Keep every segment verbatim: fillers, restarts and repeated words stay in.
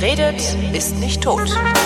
Wer redet, ist nicht tot.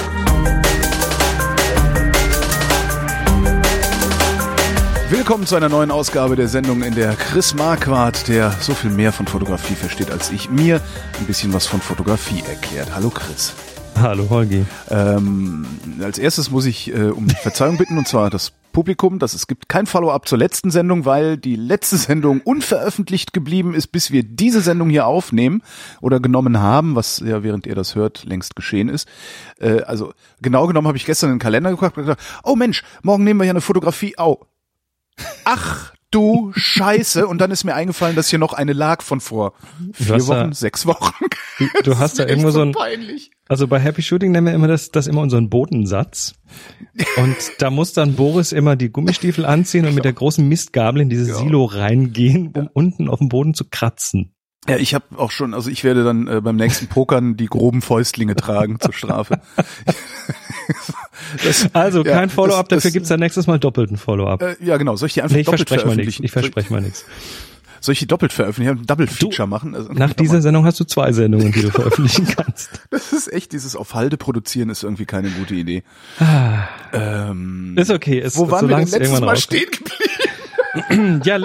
Willkommen zu einer neuen Ausgabe der Sendung, in der Chris Marquardt, der so viel mehr von Fotografie versteht als ich, mir ein bisschen was von Fotografie erklärt. Hallo Chris. Hallo Holgi. Ähm, als erstes muss ich äh, um Verzeihung bitten, und zwar das Publikum, dass es gibt kein Follow-up zur letzten Sendung, weil die letzte Sendung unveröffentlicht geblieben ist, bis wir diese Sendung hier aufnehmen oder genommen haben, was ja, während ihr das hört, längst geschehen ist. Äh, also genau genommen habe ich gestern in den Kalender geguckt und gesagt, oh Mensch, morgen nehmen wir ja eine Fotografie. Au. Ach du Scheiße. Und dann ist mir eingefallen, dass hier noch eine lag von vor vier Wochen, da, sechs Wochen. Du, du hast da irgendwo so ein, peinlich. Also bei Happy Shooting nennen wir immer das, das immer unseren Bodensatz. Und da muss dann Boris immer die Gummistiefel anziehen und mit der großen Mistgabel in dieses ja. Silo reingehen, um ja. unten auf dem Boden zu kratzen. Ja, ich habe auch schon, also ich werde dann äh, beim nächsten Pokern die groben Fäustlinge tragen zur Strafe. Das, also kein ja, Follow-up, das, dafür das, gibt's dann nächstes Mal doppelten Follow-up. Äh, ja, genau. Soll ich die einfach nee, ich doppelt verspreche veröffentlichen? Mal ich verspreche mal nichts. Soll ich die doppelt veröffentlichen? Ein Double-Feature machen? Also, nach dieser Sendung hast du zwei Sendungen, die du veröffentlichen kannst. Das ist echt, dieses auf Halde produzieren ist irgendwie keine gute Idee. Ah, ähm, ist okay. Es, wo waren wir denn letztes Mal rauskommt. stehen geblieben? ja,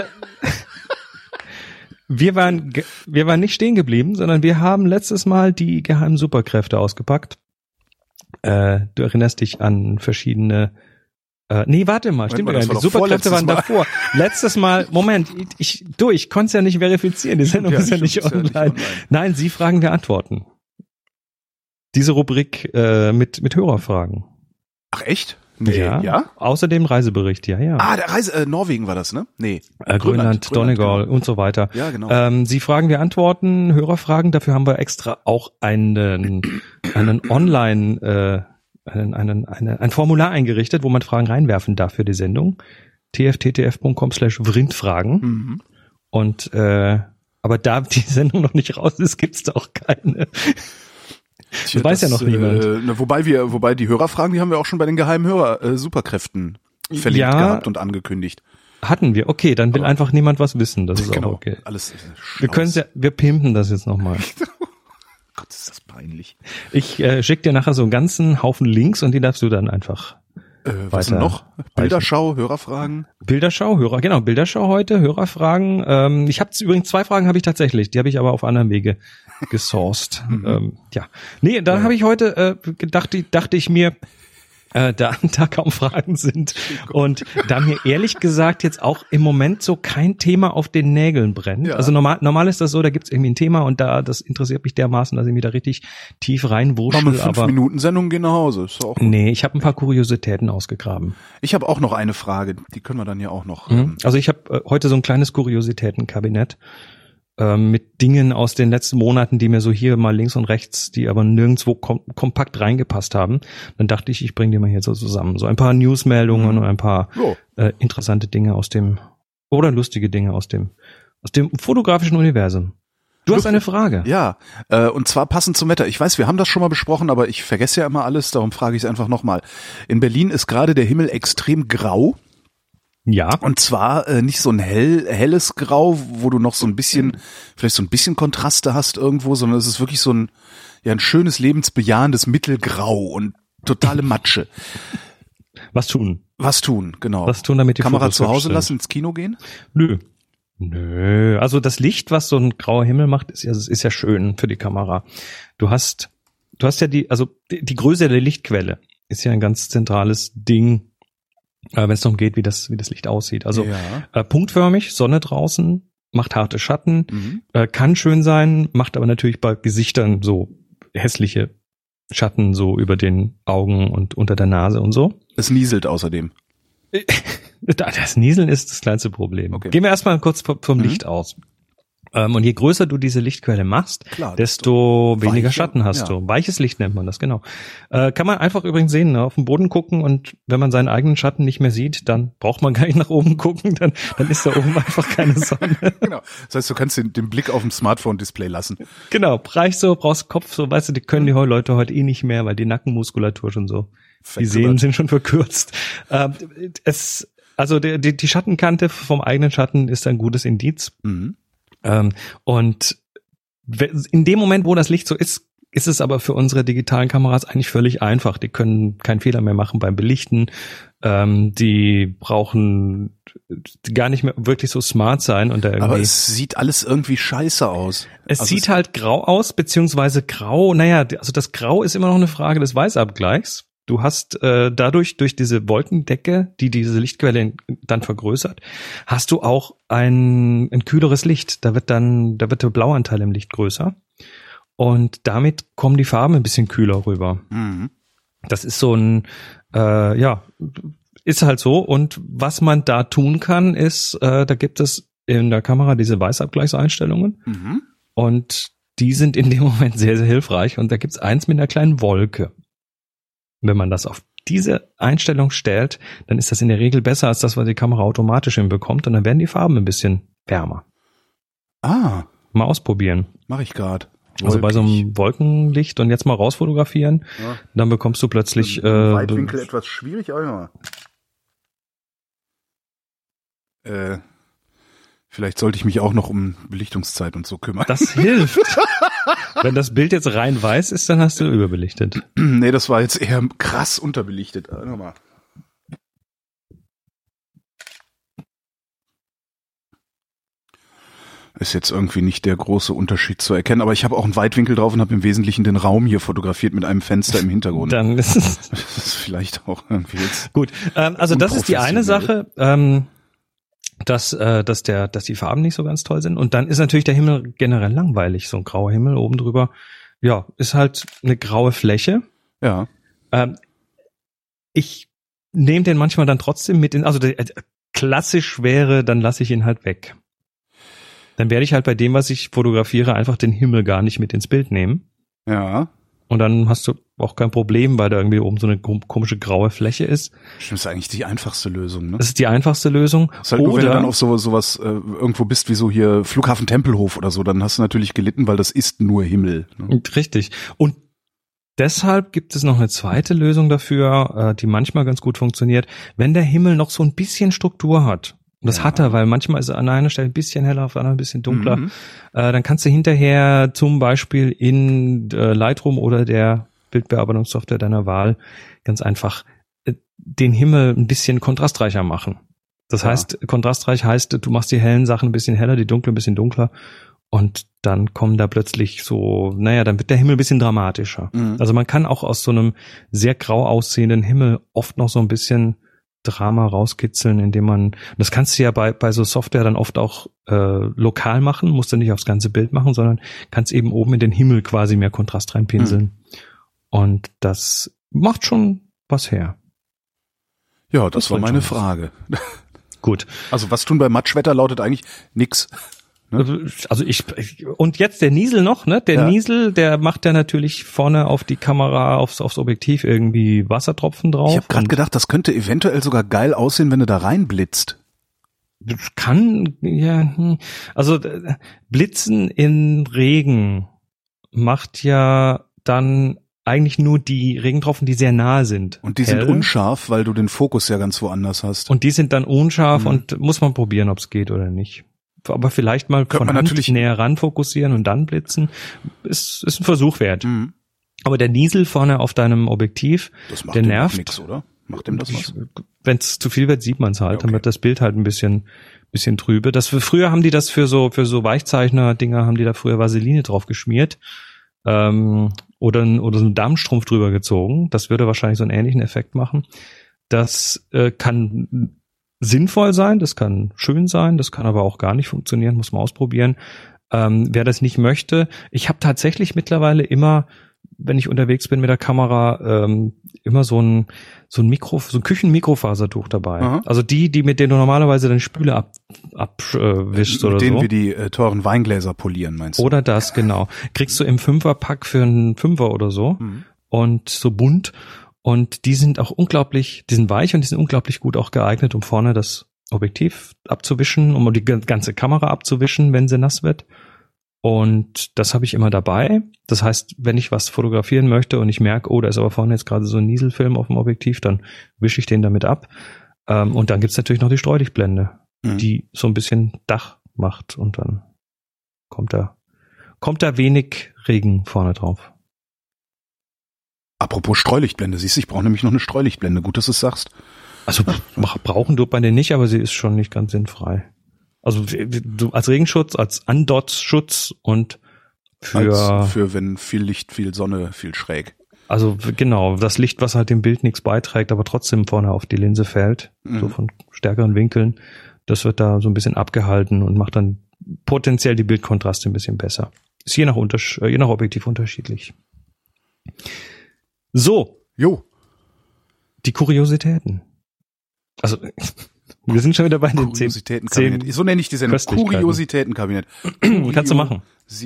wir waren, wir waren nicht stehen geblieben, sondern wir haben letztes Mal die geheimen Superkräfte ausgepackt. Äh, du erinnerst dich an verschiedene, äh, nee, warte mal, stimmt mal, gar nicht. Die Superkräfte waren Mal. davor. Letztes Mal, Moment, ich, du, ich konnte es ja nicht verifizieren, die Sendung ja, ist, ja nicht, ist online. ja nicht online. Nein, Sie fragen, wir antworten. Diese Rubrik äh, mit mit Hörerfragen. Ach echt? Nee, ja, ja. Außerdem Reisebericht, ja, ja. Ah, der Reise, äh, Norwegen war das, ne? Nee. Äh, Grönland, Grönland, Donegal genau. und so weiter. Ja, genau. Ähm, Sie fragen, wir antworten, Hörerfragen. Dafür haben wir extra auch einen einen Online, äh, einen, einen, eine, ein Formular eingerichtet, wo man Fragen reinwerfen darf für die Sendung. t f t t f punkt com slash vrindfragen. Mhm. Und äh, aber da die Sendung noch nicht raus ist, gibt's da auch keine. Das Tja, weiß das, ja noch niemand. Äh, wobei wir, wobei die Hörerfragen, die haben wir auch schon bei den geheimen Hörer äh, Superkräften verlinkt ja, gehabt und angekündigt. Hatten wir. Okay, dann will Aber einfach niemand was wissen. Das ist genau, auch okay. Alles wir können ja, wir pimpen das jetzt nochmal. Gott, ist das peinlich. Ich äh, schick dir nachher so einen ganzen Haufen Links und die darfst du dann einfach äh, was denn noch? Bilderschau, Hörerfragen? Bilderschau, Hörer, genau, Bilderschau heute, Hörerfragen. Ähm, ich habe übrigens zwei Fragen habe ich tatsächlich, die habe ich aber auf anderem Wege gesourced. mhm. ähm, ja, nee, dann ja. habe ich heute äh, gedacht, dachte ich mir, äh, da da kaum Fragen sind und da mir ehrlich gesagt jetzt auch im Moment so kein Thema auf den Nägeln brennt. Ja. Also normal normal ist das so, da gibt's irgendwie ein Thema und da das interessiert mich dermaßen, dass ich mich da richtig tief reinwurschtel. Aber fünf Minuten Sendung gehen nach Hause. Ist auch nee, ich habe ein paar Kuriositäten ausgegraben. Ich habe auch noch eine Frage, die können wir dann ja auch noch. Mhm. Also ich habe äh, heute so ein kleines Kuriositätenkabinett mit Dingen aus den letzten Monaten, die mir so hier mal links und rechts, die aber nirgendwo kom- kompakt reingepasst haben. Dann dachte ich, ich bringe die mal hier so zusammen. So ein paar Newsmeldungen mhm. und ein paar oh. äh, interessante Dinge aus dem, oder lustige Dinge aus dem, aus dem fotografischen Universum. Du hast eine Frage. Ja, äh, und zwar passend zum Wetter. Ich weiß, wir haben das schon mal besprochen, aber ich vergesse ja immer alles, darum frage ich es einfach nochmal. In Berlin ist gerade der Himmel extrem grau. Ja. Und zwar äh, nicht so ein hell, helles Grau, wo du noch so ein bisschen, vielleicht so ein bisschen Kontraste hast irgendwo, sondern es ist wirklich so ein, ja, ein schönes, lebensbejahendes Mittelgrau und totale Matsche. Was tun? Was tun, genau. Was tun, damit die Kamera Fotos zu Hause sind. lassen, ins Kino gehen? Nö. Nö. Also das Licht, was so ein grauer Himmel macht, ist ja, ist ja schön für die Kamera. Du hast, du hast ja die, also die, die Größe der Lichtquelle ist ja ein ganz zentrales Ding, äh, wenn es darum geht, wie das, wie das Licht aussieht. Also ja. äh, punktförmig, Sonne draußen, macht harte Schatten, mhm. äh, kann schön sein, macht aber natürlich bei Gesichtern so hässliche Schatten so über den Augen und unter der Nase und so. Es nieselt außerdem. Das Nieseln ist das kleinste Problem. Okay. Gehen wir erstmal kurz vom mhm. Licht aus. Ähm, und je größer du diese Lichtquelle machst, Klar, desto weniger weiche, Schatten hast ja. du. Weiches Licht nennt man das, genau. Äh, kann man einfach übrigens sehen, ne? Auf den Boden gucken und wenn man seinen eigenen Schatten nicht mehr sieht, dann braucht man gar nicht nach oben gucken, dann, dann ist da oben einfach keine Sonne. Genau. Das heißt, du kannst den, den Blick auf dem Smartphone-Display lassen. Genau, reicht so, brauchst Kopf, so, weißt du, die können die Leute heute eh nicht mehr, weil die Nackenmuskulatur schon so, die Sehnen sind schon verkürzt. Ähm, es, also die, die, die Schattenkante vom eigenen Schatten ist ein gutes Indiz. Mhm. Ähm, und in dem Moment, wo das Licht so ist, ist es aber für unsere digitalen Kameras eigentlich völlig einfach. Die können keinen Fehler mehr machen beim Belichten. Ähm, die brauchen gar nicht mehr wirklich so smart sein. Und da irgendwie aber es sieht alles irgendwie scheiße aus. Es also sieht es halt grau aus, beziehungsweise grau, naja, also das Grau ist immer noch eine Frage des Weißabgleichs. Du hast äh, dadurch, durch diese Wolkendecke, die diese Lichtquelle dann vergrößert, hast du auch ein, ein kühleres Licht. Da wird dann, da wird der Blauanteil im Licht größer. Und damit kommen die Farben ein bisschen kühler rüber. Mhm. Das ist so ein, äh, ja, ist halt so. Und was man da tun kann, ist, äh, da gibt es in der Kamera diese Weißabgleichseinstellungen. Mhm. Und die sind in dem Moment sehr, sehr hilfreich. Und da gibt's eins mit einer kleinen Wolke. Wenn man das auf diese Einstellung stellt, dann ist das in der Regel besser als das, was die Kamera automatisch hinbekommt. Und dann werden die Farben ein bisschen wärmer. Ah. Mal ausprobieren. Mache ich gerade. Also bei so einem Wolkenlicht und jetzt mal rausfotografieren, ja. Dann bekommst du plötzlich Im äh, Weitwinkel du, etwas schwierig, aber äh, vielleicht sollte ich mich auch noch um Belichtungszeit und so kümmern. Das hilft. Wenn das Bild jetzt rein weiß ist, dann hast du überbelichtet. Nee, das war jetzt eher krass unterbelichtet. Warte mal. Ist jetzt irgendwie nicht der große Unterschied zu erkennen, aber ich habe auch einen Weitwinkel drauf und habe im Wesentlichen den Raum hier fotografiert mit einem Fenster im Hintergrund. Dann ist es das ist vielleicht auch irgendwie jetzt gut. Ähm, also das ist die eine Sache, ähm, dass äh, dass der dass die Farben nicht so ganz toll sind. Und dann ist natürlich der Himmel generell langweilig, so ein grauer Himmel oben drüber. Ja, ist halt eine graue Fläche. Ja. Ähm, ich nehme den manchmal dann trotzdem mit in, also der, äh, klassisch wäre, dann lasse ich ihn halt weg. Dann werde ich halt bei dem, was ich fotografiere, einfach den Himmel gar nicht mit ins Bild nehmen. Ja. Und dann hast du auch kein Problem, weil da irgendwie oben so eine komische graue Fläche ist. Stimmt, das ist eigentlich die einfachste Lösung, ne? Das ist die einfachste Lösung. Das ist halt nur, wenn du dann auf so, sowas äh, irgendwo bist, wie so hier Flughafen Tempelhof oder so, dann hast du natürlich gelitten, weil das ist nur Himmel. Ne? Richtig. Und deshalb gibt es noch eine zweite Lösung dafür, äh, die manchmal ganz gut funktioniert. Wenn der Himmel noch so ein bisschen Struktur hat, und das ja. hat er, weil manchmal ist er an einer Stelle ein bisschen heller, auf der anderen ein bisschen dunkler. Mhm. Äh, dann kannst du hinterher zum Beispiel in äh, Lightroom oder der Bildbearbeitungssoftware deiner Wahl ganz einfach äh, den Himmel ein bisschen kontrastreicher machen. Das ja. heißt, kontrastreich heißt, du machst die hellen Sachen ein bisschen heller, die dunklen ein bisschen dunkler. Und dann kommen da plötzlich so, naja, dann wird der Himmel ein bisschen dramatischer. Mhm. Also man kann auch aus so einem sehr grau aussehenden Himmel oft noch so ein bisschen Drama rauskitzeln, indem man, das kannst du ja bei bei so Software dann oft auch äh, lokal machen, musst du nicht aufs ganze Bild machen, sondern kannst eben oben in den Himmel quasi mehr Kontrast reinpinseln. Hm. Und das macht schon was her. Ja, das, das war meine Frage. Gut. Also was tun bei Matschwetter lautet eigentlich nix. Also ich, und jetzt der Niesel noch, ne? Der ja. Niesel, der macht ja natürlich vorne auf die Kamera, aufs, aufs Objektiv irgendwie Wassertropfen drauf. Ich habe gerade gedacht, das könnte eventuell sogar geil aussehen, wenn du da reinblitzt. Kann, ja, also Blitzen in Regen macht ja dann eigentlich nur die Regentropfen, die sehr nahe sind. Und die hell. Sind unscharf, weil du den Fokus ja ganz woanders hast. Und die sind dann unscharf mhm. und muss man probieren, ob es geht oder nicht. Aber vielleicht mal von Hand natürlich näher ran fokussieren und dann blitzen, ist, ist ein Versuch wert. Mhm. Aber der Niesel vorne auf deinem Objektiv, das macht der dem nervt. Nix, oder? Macht dem das was? Wenn es zu viel wird, sieht man es halt. Ja, okay. Dann wird das Bild halt ein bisschen, bisschen trübe. Das für, früher haben die das für so, für so Weichzeichner-Dinger haben die da früher Vaseline drauf geschmiert. Ähm, oder, oder so einen Darmstrumpf drüber gezogen. Das würde wahrscheinlich so einen ähnlichen Effekt machen. Das äh, kann sinnvoll sein, das kann schön sein, das kann aber auch gar nicht funktionieren, muss man ausprobieren. Ähm, wer das nicht möchte, ich habe tatsächlich mittlerweile immer, wenn ich unterwegs bin mit der Kamera, ähm, immer so ein so ein Mikro, so ein Küchen-Mikrofasertuch dabei. Aha. Also die, die mit denen du normalerweise deine Spüle ab abwischst äh, oder so. Mit denen wir die äh, teuren Weingläser polieren, meinst du? Oder das, genau. Kriegst du im Fünferpack für einen Fünfer oder so mhm. und so bunt. Und die sind auch unglaublich, die sind weich und die sind unglaublich gut auch geeignet, um vorne das Objektiv abzuwischen, um die ganze Kamera abzuwischen, wenn sie nass wird. Und das habe ich immer dabei. Das heißt, wenn ich was fotografieren möchte und ich merke, oh, da ist aber vorne jetzt gerade so ein Nieselfilm auf dem Objektiv, dann wische ich den damit ab. Und dann gibt's natürlich noch die Streulichtblende, mhm. die so ein bisschen Dach macht und dann kommt da, kommt da wenig Regen vorne drauf. Apropos Streulichtblende, siehst du, ich brauche nämlich noch eine Streulichtblende. Gut, dass du es sagst. Also brauchen tut man den nicht, aber sie ist schon nicht ganz sinnfrei. Also du als Regenschutz, als Andotzschutz und für als für wenn viel Licht, viel Sonne, viel schräg. Also genau, das Licht, was halt dem Bild nichts beiträgt, aber trotzdem vorne auf die Linse fällt, mhm. so von stärkeren Winkeln, das wird da so ein bisschen abgehalten und macht dann potenziell die Bildkontraste ein bisschen besser. Ist je nach, Untersch- je nach Objektiv unterschiedlich. So. Jo. Die Kuriositäten. Also, wir sind schon wieder bei den Kuriositätenkabinett. So nenne ich die Sendung. Kuriositätenkabinett. Kannst du machen.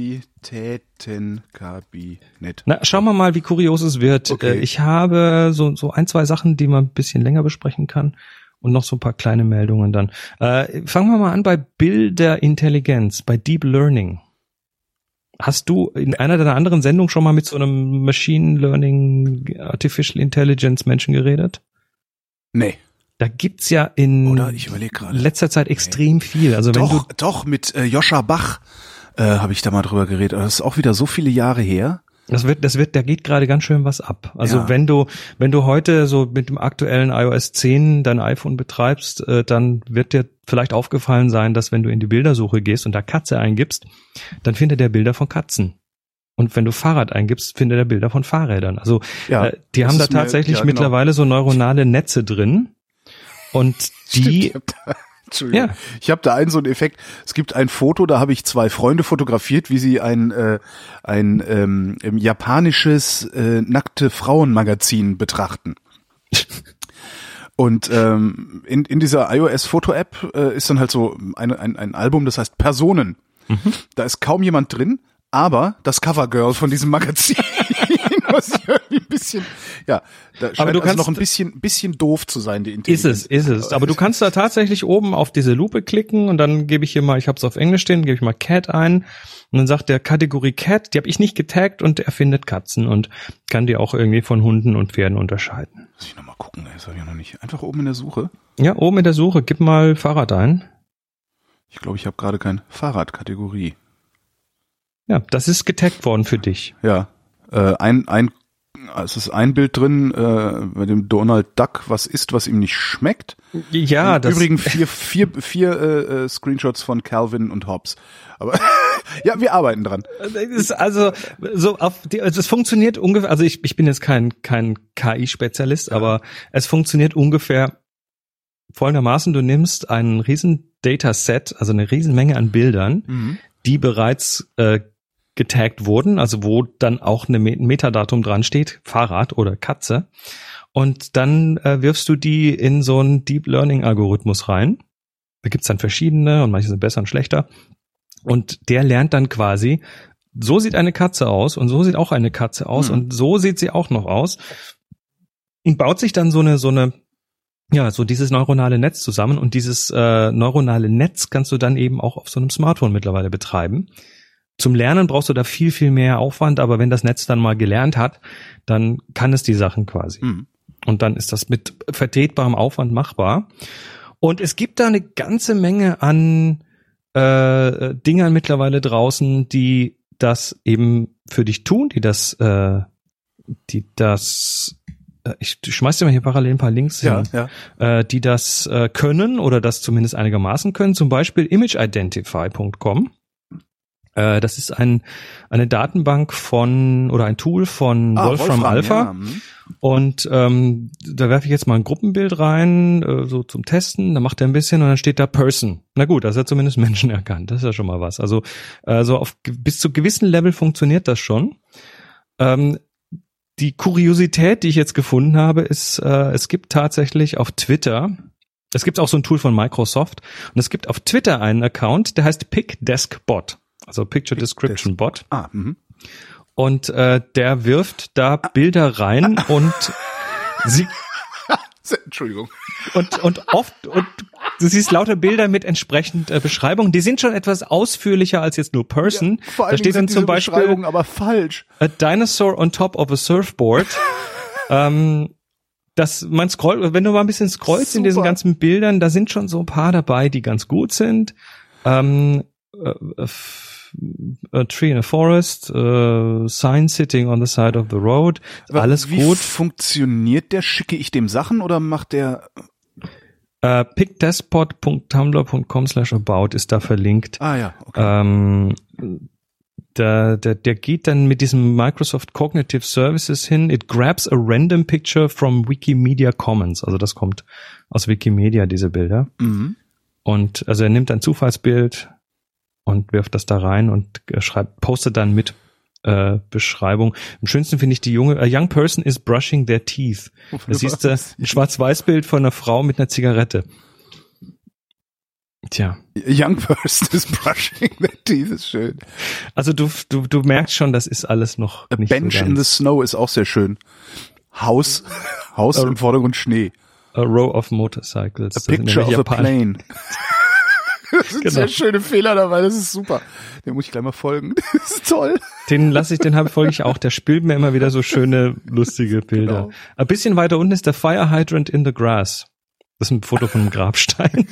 Kuriositätenkabinett. Na, schauen wir mal, wie kurios es wird. Okay. Ich habe so, so ein, zwei Sachen, die man ein bisschen länger besprechen kann. Und noch so ein paar kleine Meldungen dann. Äh, fangen wir mal an bei Bilderintelligenz, bei Deep Learning. Hast du in einer deiner anderen Sendungen schon mal mit so einem Machine Learning, Artificial Intelligence Menschen geredet? Nee. Da gibt's ja in Oder ich überleg gerade. letzter Zeit extrem nee. viel. Also wenn doch, du doch, mit äh, Joscha Bach äh, habe ich da mal drüber geredet. Aber das ist auch wieder so viele Jahre her. Das wird, das wird, da geht gerade ganz schön was ab. Also ja. wenn du, wenn du heute so mit dem aktuellen i O S zehn dein iPhone betreibst, äh, dann wird dir vielleicht aufgefallen sein, dass wenn du in die Bildersuche gehst und da Katze eingibst, dann findet der Bilder von Katzen. Und wenn du Fahrrad eingibst, findet er Bilder von Fahrrädern. Also ja, äh, die haben da tatsächlich mir, ja, mittlerweile genau. so neuronale Netze drin. Und die Stimmt, Entschuldigung. Ja. Ich habe da einen so einen Effekt. Es gibt ein Foto, da habe ich zwei Freunde fotografiert, wie sie ein äh, ein ähm, japanisches äh, nackte Frauenmagazin betrachten. Und ähm, in in dieser iOS-Foto-App äh, ist dann halt so eine, ein ein Album, das heißt Personen. Mhm. Da ist kaum jemand drin, aber das Covergirl von diesem Magazin. Was ich irgendwie ein bisschen, ja, da scheint aber du also kannst noch ein bisschen, bisschen doof zu sein, die Intelligenz. Ist es, ist es. Aber du kannst da tatsächlich oben auf diese Lupe klicken und dann gebe ich hier mal, ich habe es auf Englisch stehen, gebe ich mal Cat ein und dann sagt der Kategorie Cat, die habe ich nicht getaggt und er findet Katzen und kann die auch irgendwie von Hunden und Pferden unterscheiden. Muss ich nochmal gucken, das habe ich noch nicht. Einfach oben in der Suche? Ja, oben in der Suche, gib mal Fahrrad ein. Ich glaube, ich habe gerade keine Fahrradkategorie. Ja, das ist getaggt worden für dich. Ja. Äh, ein, ein, es ist ein Bild drin, äh, bei dem Donald Duck was isst, was ihm nicht schmeckt. Ja, Im das. Übrigens vier, vier, vier äh, Screenshots von Calvin und Hobbes. Aber ja, wir arbeiten dran. Das ist also so auf die, also es funktioniert ungefähr. Also ich, ich bin jetzt kein kein K I-Spezialist, ja. aber es funktioniert ungefähr folgendermaßen: Du nimmst einen riesen Dataset, also eine riesen Menge an Bildern, mhm. die bereits äh, getaggt wurden, also wo dann auch eine ein Metadatum dran steht, Fahrrad oder Katze. Und dann äh, wirfst du die in so einen Deep Learning Algorithmus rein. Da gibt's dann verschiedene und manche sind besser und schlechter. Und der lernt dann quasi, so sieht eine Katze aus und so sieht auch eine Katze aus mhm. und so sieht sie auch noch aus. Und baut sich dann so eine, so eine, ja, so dieses neuronale Netz zusammen. Und dieses äh, neuronale Netz kannst du dann eben auch auf so einem Smartphone mittlerweile betreiben. Zum Lernen brauchst du da viel, viel mehr Aufwand, aber wenn das Netz dann mal gelernt hat, dann kann es die Sachen quasi. Mhm. Und dann ist das mit vertretbarem Aufwand machbar. Und es gibt da eine ganze Menge an äh, Dingern mittlerweile draußen, die das eben für dich tun, die das, äh, die das, äh, ich schmeiß dir mal hier parallel ein paar Links ja, hin, ja. Äh, die das äh, können oder das zumindest einigermaßen können, zum Beispiel image identify punkt com. Das ist ein eine Datenbank von oder ein Tool von ah, Wolfram, Wolfram Alpha. Ja. Und ähm, da werfe ich jetzt mal ein Gruppenbild rein, äh, so zum Testen. Da macht er ein bisschen und dann steht da Person. Na gut, das hat zumindest Menschen erkannt. Das ist ja schon mal was. Also äh, so auf bis zu gewissen Level funktioniert das schon. Ähm, die Kuriosität, die ich jetzt gefunden habe, ist, äh, es gibt tatsächlich auf Twitter, es gibt auch so ein Tool von Microsoft und es gibt auf Twitter einen Account, der heißt PicDeskBot. Also Picture Description Bot. Ah, mhm. Und äh, der wirft da Bilder rein und sie Entschuldigung. Und und oft und du siehst lauter Bilder mit entsprechend äh, Beschreibungen. Die sind schon etwas ausführlicher als jetzt nur Person. Ja, vor allem da steht dann zum Beispiel Beschreibungen aber falsch. A dinosaur on top of a surfboard. ähm, das man scrollt, wenn du mal ein bisschen scrollst Super. in diesen ganzen Bildern, da sind schon so ein paar dabei, die ganz gut sind. Ähm, äh, a tree in a forest, uh, sign sitting on the side of the road, Aber alles wie gut. Funktioniert der? Schicke ich dem Sachen oder macht der? Uh, picdespot punkt tumblr punkt com slash about ist da verlinkt. Ah ja, okay. Ähm, der, der, der geht dann mit diesem Microsoft Cognitive Services hin. It grabs a random picture from Wikimedia Commons. Also das kommt aus Wikimedia, diese Bilder. Mhm. Und also er nimmt ein Zufallsbild und wirft das da rein und schreibt, postet dann mit äh, Beschreibung. Am schönsten finde ich die junge, a young person is brushing their teeth. Das ist äh, ein Schwarz-Weiß-Bild von einer Frau mit einer Zigarette. Tja. A young person is brushing their teeth, ist schön. Also du, du, du merkst schon, das ist alles noch A nicht bench so in the snow ist auch sehr schön. Haus, Haus im Vordergrund Schnee. A row of motorcycles. A picture of a plane. Das sind Genau. sehr schöne Fehler dabei, das ist super. Dem muss ich gleich mal folgen. Das ist toll. Den lasse ich, den habe folge ich auch. Der spielt mir immer wieder so schöne, lustige Bilder. Genau. Ein bisschen weiter unten ist der Fire Hydrant in the Grass. Das ist ein Foto von einem Grabstein.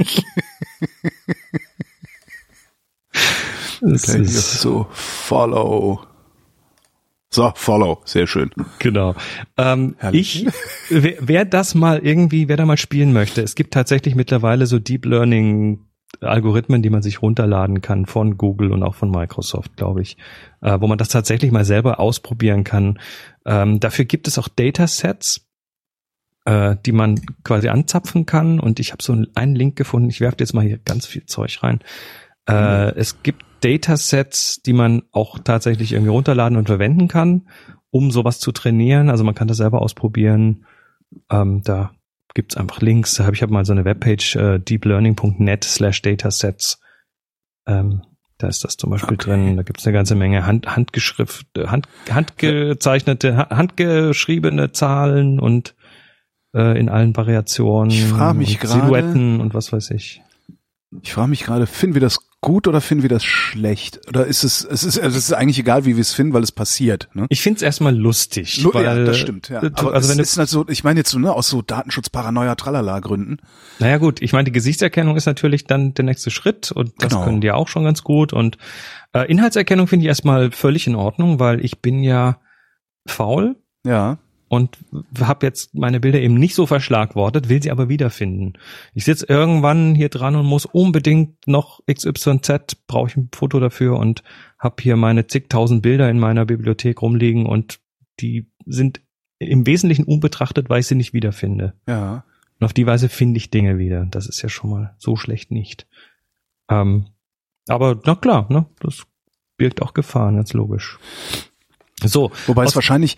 Das Okay, ist, so, follow. So, follow, sehr schön. genau. Ähm, Herrlich. ich, wer, wer das mal irgendwie, wer da mal spielen möchte, es gibt tatsächlich mittlerweile so Deep Learning Algorithmen, die man sich runterladen kann von Google und auch von Microsoft, glaube ich, äh, wo man das tatsächlich mal selber ausprobieren kann. Ähm, dafür gibt es auch Datasets, äh, die man quasi anzapfen kann. Und ich habe so einen Link gefunden. Ich werfe jetzt mal hier ganz viel Zeug rein. Äh, mhm. Es gibt Datasets, die man auch tatsächlich irgendwie runterladen und verwenden kann, um sowas zu trainieren. Also man kann das selber ausprobieren. Ähm, da gibt's einfach Links. Da habe ich hab mal so eine Webpage, äh, deeplearning punkt net slash datasets. Ähm, da ist das zum Beispiel okay. drin. Da gibt's eine ganze Menge Hand, Handgeschrift, Hand, handgezeichnete, handgeschriebene Zahlen und äh, in allen Variationen. Ich frage mich gerade, Silhouetten und was weiß ich. Ich frage mich gerade, finden wir das gut oder finden wir das schlecht? Oder ist es, es ist, also es ist eigentlich egal, wie wir es finden, weil es passiert, ne? Ich find's erstmal lustig. Lu- weil, ja, das stimmt, ja. Du, Aber also es wenn du, ist halt so, ich meine jetzt so, ne, aus so Datenschutzparanoia Tralala Gründen. Naja gut, ich meine, die Gesichtserkennung ist natürlich dann der nächste Schritt und das Genau. können die auch schon ganz gut. Und äh, Inhaltserkennung finde ich erstmal völlig in Ordnung, weil ich bin ja faul. Ja. Und habe jetzt meine Bilder eben nicht so verschlagwortet, will sie aber wiederfinden. Ich sitze irgendwann hier dran und muss unbedingt noch X Y Z, brauche ich ein Foto dafür und habe hier meine zigtausend Bilder in meiner Bibliothek rumliegen und die sind im Wesentlichen unbetrachtet, weil ich sie nicht wiederfinde. Ja. Und auf die Weise finde ich Dinge wieder. Das ist ja schon mal so schlecht nicht. Ähm, aber na klar, ne, das birgt auch Gefahren, ganz logisch. So. Wobei es wahrscheinlich,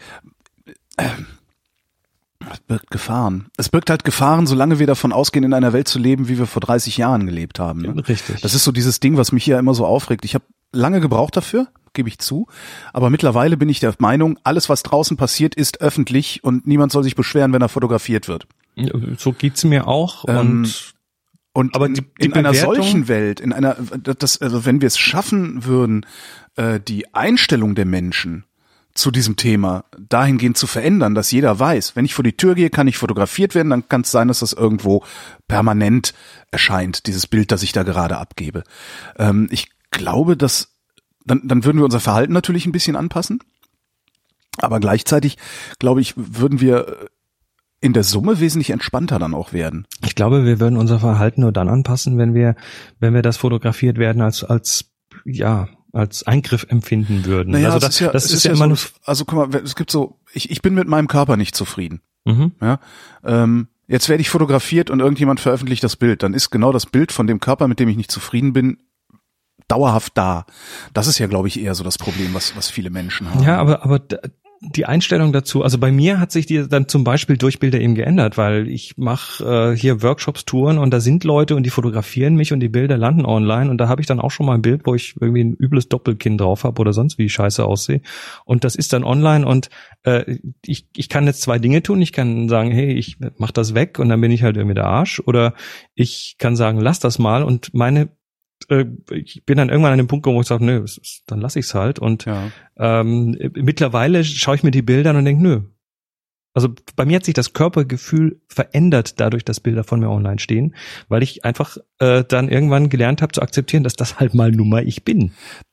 es birgt Gefahren. Es birgt halt Gefahren, solange wir davon ausgehen, in einer Welt zu leben, wie wir vor dreißig Jahren gelebt haben. Ne? Richtig. Das ist so dieses Ding, was mich hier immer so aufregt. Ich habe lange gebraucht dafür, gebe ich zu. Aber mittlerweile bin ich der Meinung, alles, was draußen passiert, ist öffentlich und niemand soll sich beschweren, wenn er fotografiert wird. So geht's mir auch. Ähm, und Und aber in, die, die in einer Bewertung, solchen Welt, in einer, das, also wenn wir es schaffen würden, äh, die Einstellung der Menschen zu diesem Thema dahingehend zu verändern, dass jeder weiß, wenn ich vor die Tür gehe, kann ich fotografiert werden, dann kann es sein, dass das irgendwo permanent erscheint, dieses Bild, das ich da gerade abgebe. Ähm, ich glaube, dass dann, dann würden wir unser Verhalten natürlich ein bisschen anpassen, aber gleichzeitig, glaube ich, würden wir in der Summe wesentlich entspannter dann auch werden. Ich glaube, wir würden unser Verhalten nur dann anpassen, wenn wir, wenn wir das fotografiert werden als, als, ja, als Eingriff empfinden würden. Naja, also das, das, ist ja, das es ist ist ja ja immer so, also guck mal, es gibt so, ich, ich bin mit meinem Körper nicht zufrieden. Mhm. Ja, ähm, jetzt werde ich fotografiert und irgendjemand veröffentlicht das Bild. Dann ist genau das Bild von dem Körper, mit dem ich nicht zufrieden bin, dauerhaft da. Das ist ja, glaube ich, eher so das Problem, was, was viele Menschen haben. Ja, aber, aber die Einstellung dazu, also bei mir hat sich die dann zum Beispiel durch Bilder eben geändert, weil ich mache äh, hier Workshops, Touren und da sind Leute und die fotografieren mich und die Bilder landen online und da habe ich dann auch schon mal ein Bild, wo ich irgendwie ein übles Doppelkinn drauf habe oder sonst wie scheiße aussehe und das ist dann online und äh, ich, ich kann jetzt zwei Dinge tun, ich kann sagen, hey, ich mach das weg und dann bin ich halt irgendwie der Arsch oder ich kann sagen, lass das mal und meine ich bin dann irgendwann an dem Punkt gekommen, wo ich sage, nö, dann lass ich's halt. Und ja. ähm, mittlerweile schaue ich mir die Bilder an und denke, nö. Also bei mir hat sich das Körpergefühl verändert, dadurch, dass Bilder von mir online stehen, weil ich einfach äh, dann irgendwann gelernt habe zu akzeptieren, dass das halt mal nun mal ich bin.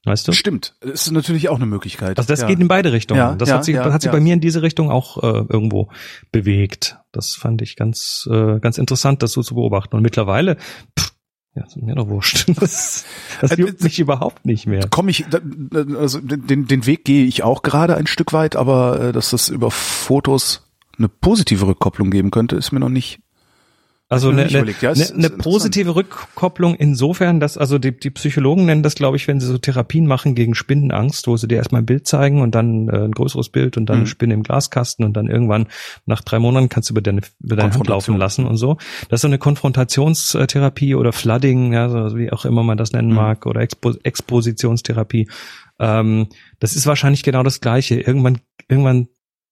Weißt du? Stimmt. Das ist natürlich auch eine Möglichkeit. Also das ja. geht in beide Richtungen. Ja, das ja, hat sich, ja, hat sich ja. bei mir in diese Richtung auch äh, irgendwo bewegt. Das fand ich ganz, äh, ganz interessant, das so zu beobachten. Und mittlerweile, pff, ja, ist mir doch wurscht. Das, das juckt mich überhaupt nicht mehr. Komm ich, also den, den Weg gehe ich auch gerade ein Stück weit, aber äh, dass das über Fotos eine positive Rückkopplung geben könnte, ist mir noch nicht. Also eine, ja, eine, eine positive Rückkopplung insofern, dass also die, die Psychologen nennen das, glaube ich, wenn sie so Therapien machen gegen Spinnenangst, wo sie dir erstmal ein Bild zeigen und dann äh, ein größeres Bild und dann mhm. eine Spinne im Glaskasten und dann irgendwann nach drei Monaten kannst du über deine, über deine Hand laufen lassen und so. Das ist so eine Konfrontationstherapie oder Flooding, ja, so wie auch immer man das nennen mhm. mag, oder Expo Expositionstherapie. Ähm, das ist wahrscheinlich genau das Gleiche. Irgendwann, irgendwann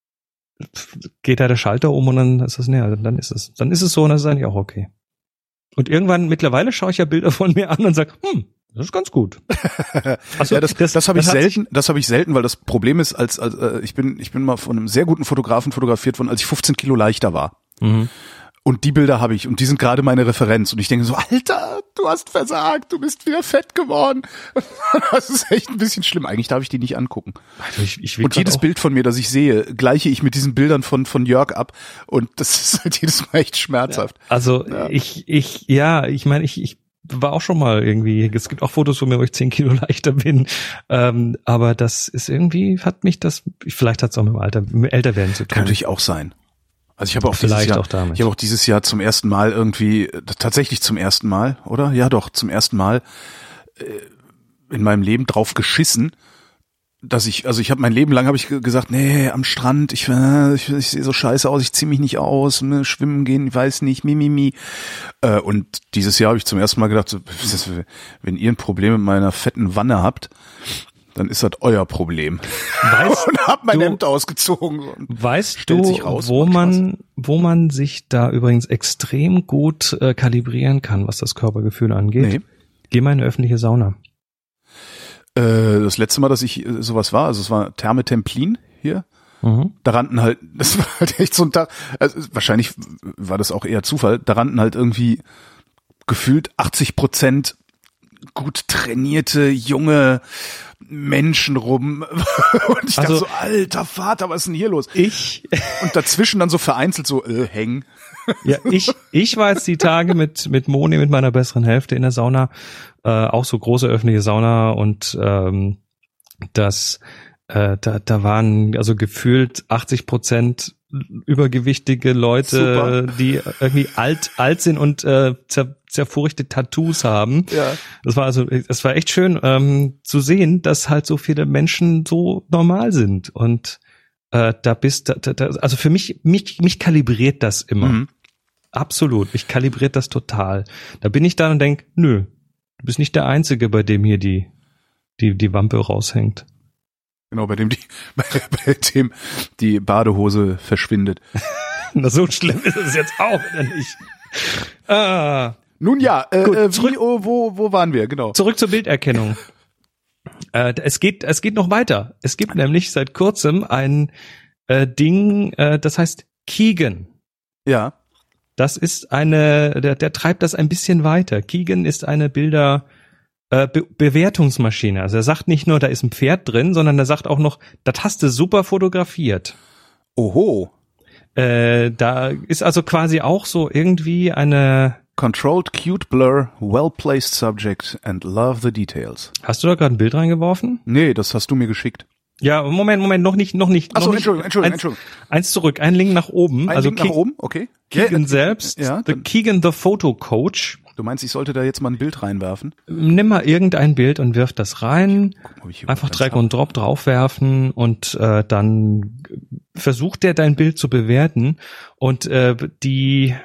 geht da der Schalter um und dann ist das näher, dann ist es, dann ist es so und das ist eigentlich auch okay. Und irgendwann, mittlerweile schaue ich ja Bilder von mir an und sage, hm, das ist ganz gut. Also, ja, das, das, das habe ich selten, das habe ich selten, weil das Problem ist, als, als äh, ich bin, ich bin mal von einem sehr guten Fotografen fotografiert worden, als ich fünfzehn Kilo leichter war. Mhm. Und die Bilder habe ich und die sind gerade meine Referenz und ich denke so, Alter, du hast versagt, du bist wieder fett geworden. Das ist echt ein bisschen schlimm. Eigentlich darf ich die nicht angucken. Ich, ich und jedes Bild von mir, das ich sehe, gleiche ich mit diesen Bildern von von Jörg ab und das ist halt jedes Mal echt schmerzhaft. Ja, also ja. ich ich ja, ich meine, ich ich war auch schon mal irgendwie, es gibt auch Fotos von mir, wo ich zehn Kilo leichter bin, ähm, aber das ist irgendwie, hat mich das, vielleicht hat es auch mit dem Alter, mit dem Älterwerden zu tun. Kann natürlich auch sein. Also ich habe auch dieses Jahr, ich habe auch dieses Jahr zum ersten Mal irgendwie, tatsächlich zum ersten Mal, oder? Ja doch, zum ersten Mal äh, in meinem Leben drauf geschissen, dass ich, also ich habe mein Leben lang habe ich gesagt, nee, am Strand, ich, äh, ich, ich sehe so scheiße aus, ich zieh mich nicht aus, ne, schwimmen gehen, ich weiß nicht, mi, mi, mi. Äh, und dieses Jahr habe ich zum ersten Mal gedacht, so, wenn ihr ein Problem mit meiner fetten Wanne habt, dann ist das euer Problem. Weißt und hab mein du, Hemd ausgezogen. Und weißt du, raus, wo man, wo man sich da übrigens extrem gut äh, kalibrieren kann, was das Körpergefühl angeht? Nee. Geh mal in eine öffentliche Sauna. Äh, das letzte Mal, dass ich äh, sowas war, also es war Therme Templin hier. Mhm. Da rannten halt, das war halt echt so ein Tag, also wahrscheinlich war das auch eher Zufall, da rannten halt irgendwie gefühlt achtzig Prozent gut trainierte, junge Menschen rum. Und ich also, dachte so, alter Vater, was ist denn hier los? Ich. Und dazwischen dann so vereinzelt so, äh, hängen. Ja, ich, ich war jetzt die Tage mit, mit Moni, mit meiner besseren Hälfte in der Sauna, äh, auch so große öffentliche Sauna und, ähm, das, äh, da, da waren also gefühlt achtzig Prozent übergewichtige Leute, Super. die irgendwie alt, alt sind und, äh, zer, zerfurchte Tattoos haben. Ja. Das war also, es war echt schön, ähm, zu sehen, dass halt so viele Menschen so normal sind und äh, da bist, da, da, also für mich, mich, mich kalibriert das immer. Mhm. Absolut, mich kalibriert das total. Da bin ich da und denk, nö, du bist nicht der Einzige, bei dem hier die, die, die Wampe raushängt. Genau, bei dem die, bei, bei dem die Badehose verschwindet. Na, so schlimm ist es jetzt auch wieder nicht. Ah. Nun ja, äh, Gut, zurück, wie, oh, wo, wo waren wir? Genau. Zurück zur Bilderkennung. äh, es geht, es geht noch weiter. Es gibt nämlich seit kurzem ein äh, Ding, äh, das heißt Keegan. Ja. Das ist eine, der, der treibt das ein bisschen weiter. Keegan ist eine Bilder äh, Be- Bewertungsmaschine. Also er sagt nicht nur, da ist ein Pferd drin, sondern er sagt auch noch, das hast du super fotografiert. Oho. Äh, da ist also quasi auch so irgendwie eine Controlled cute blur, well-placed subject and love the details. Hast du da gerade ein Bild reingeworfen? Nee, das hast du mir geschickt. Ja, Moment, Moment, noch nicht, noch nicht. Achso, noch Entschuldigung, Entschuldigung, eins, Entschuldigung. Eins zurück, ein Link nach oben. Ein also Link nach oben, okay. Keegan ja, selbst, ja, the Keegan the Photo Coach. Du meinst, ich sollte da jetzt mal ein Bild reinwerfen? Nimm mal irgendein Bild und wirf das rein. Guck mal, einfach Drag und Drop draufwerfen und äh, dann versucht der dein Bild zu bewerten und äh, die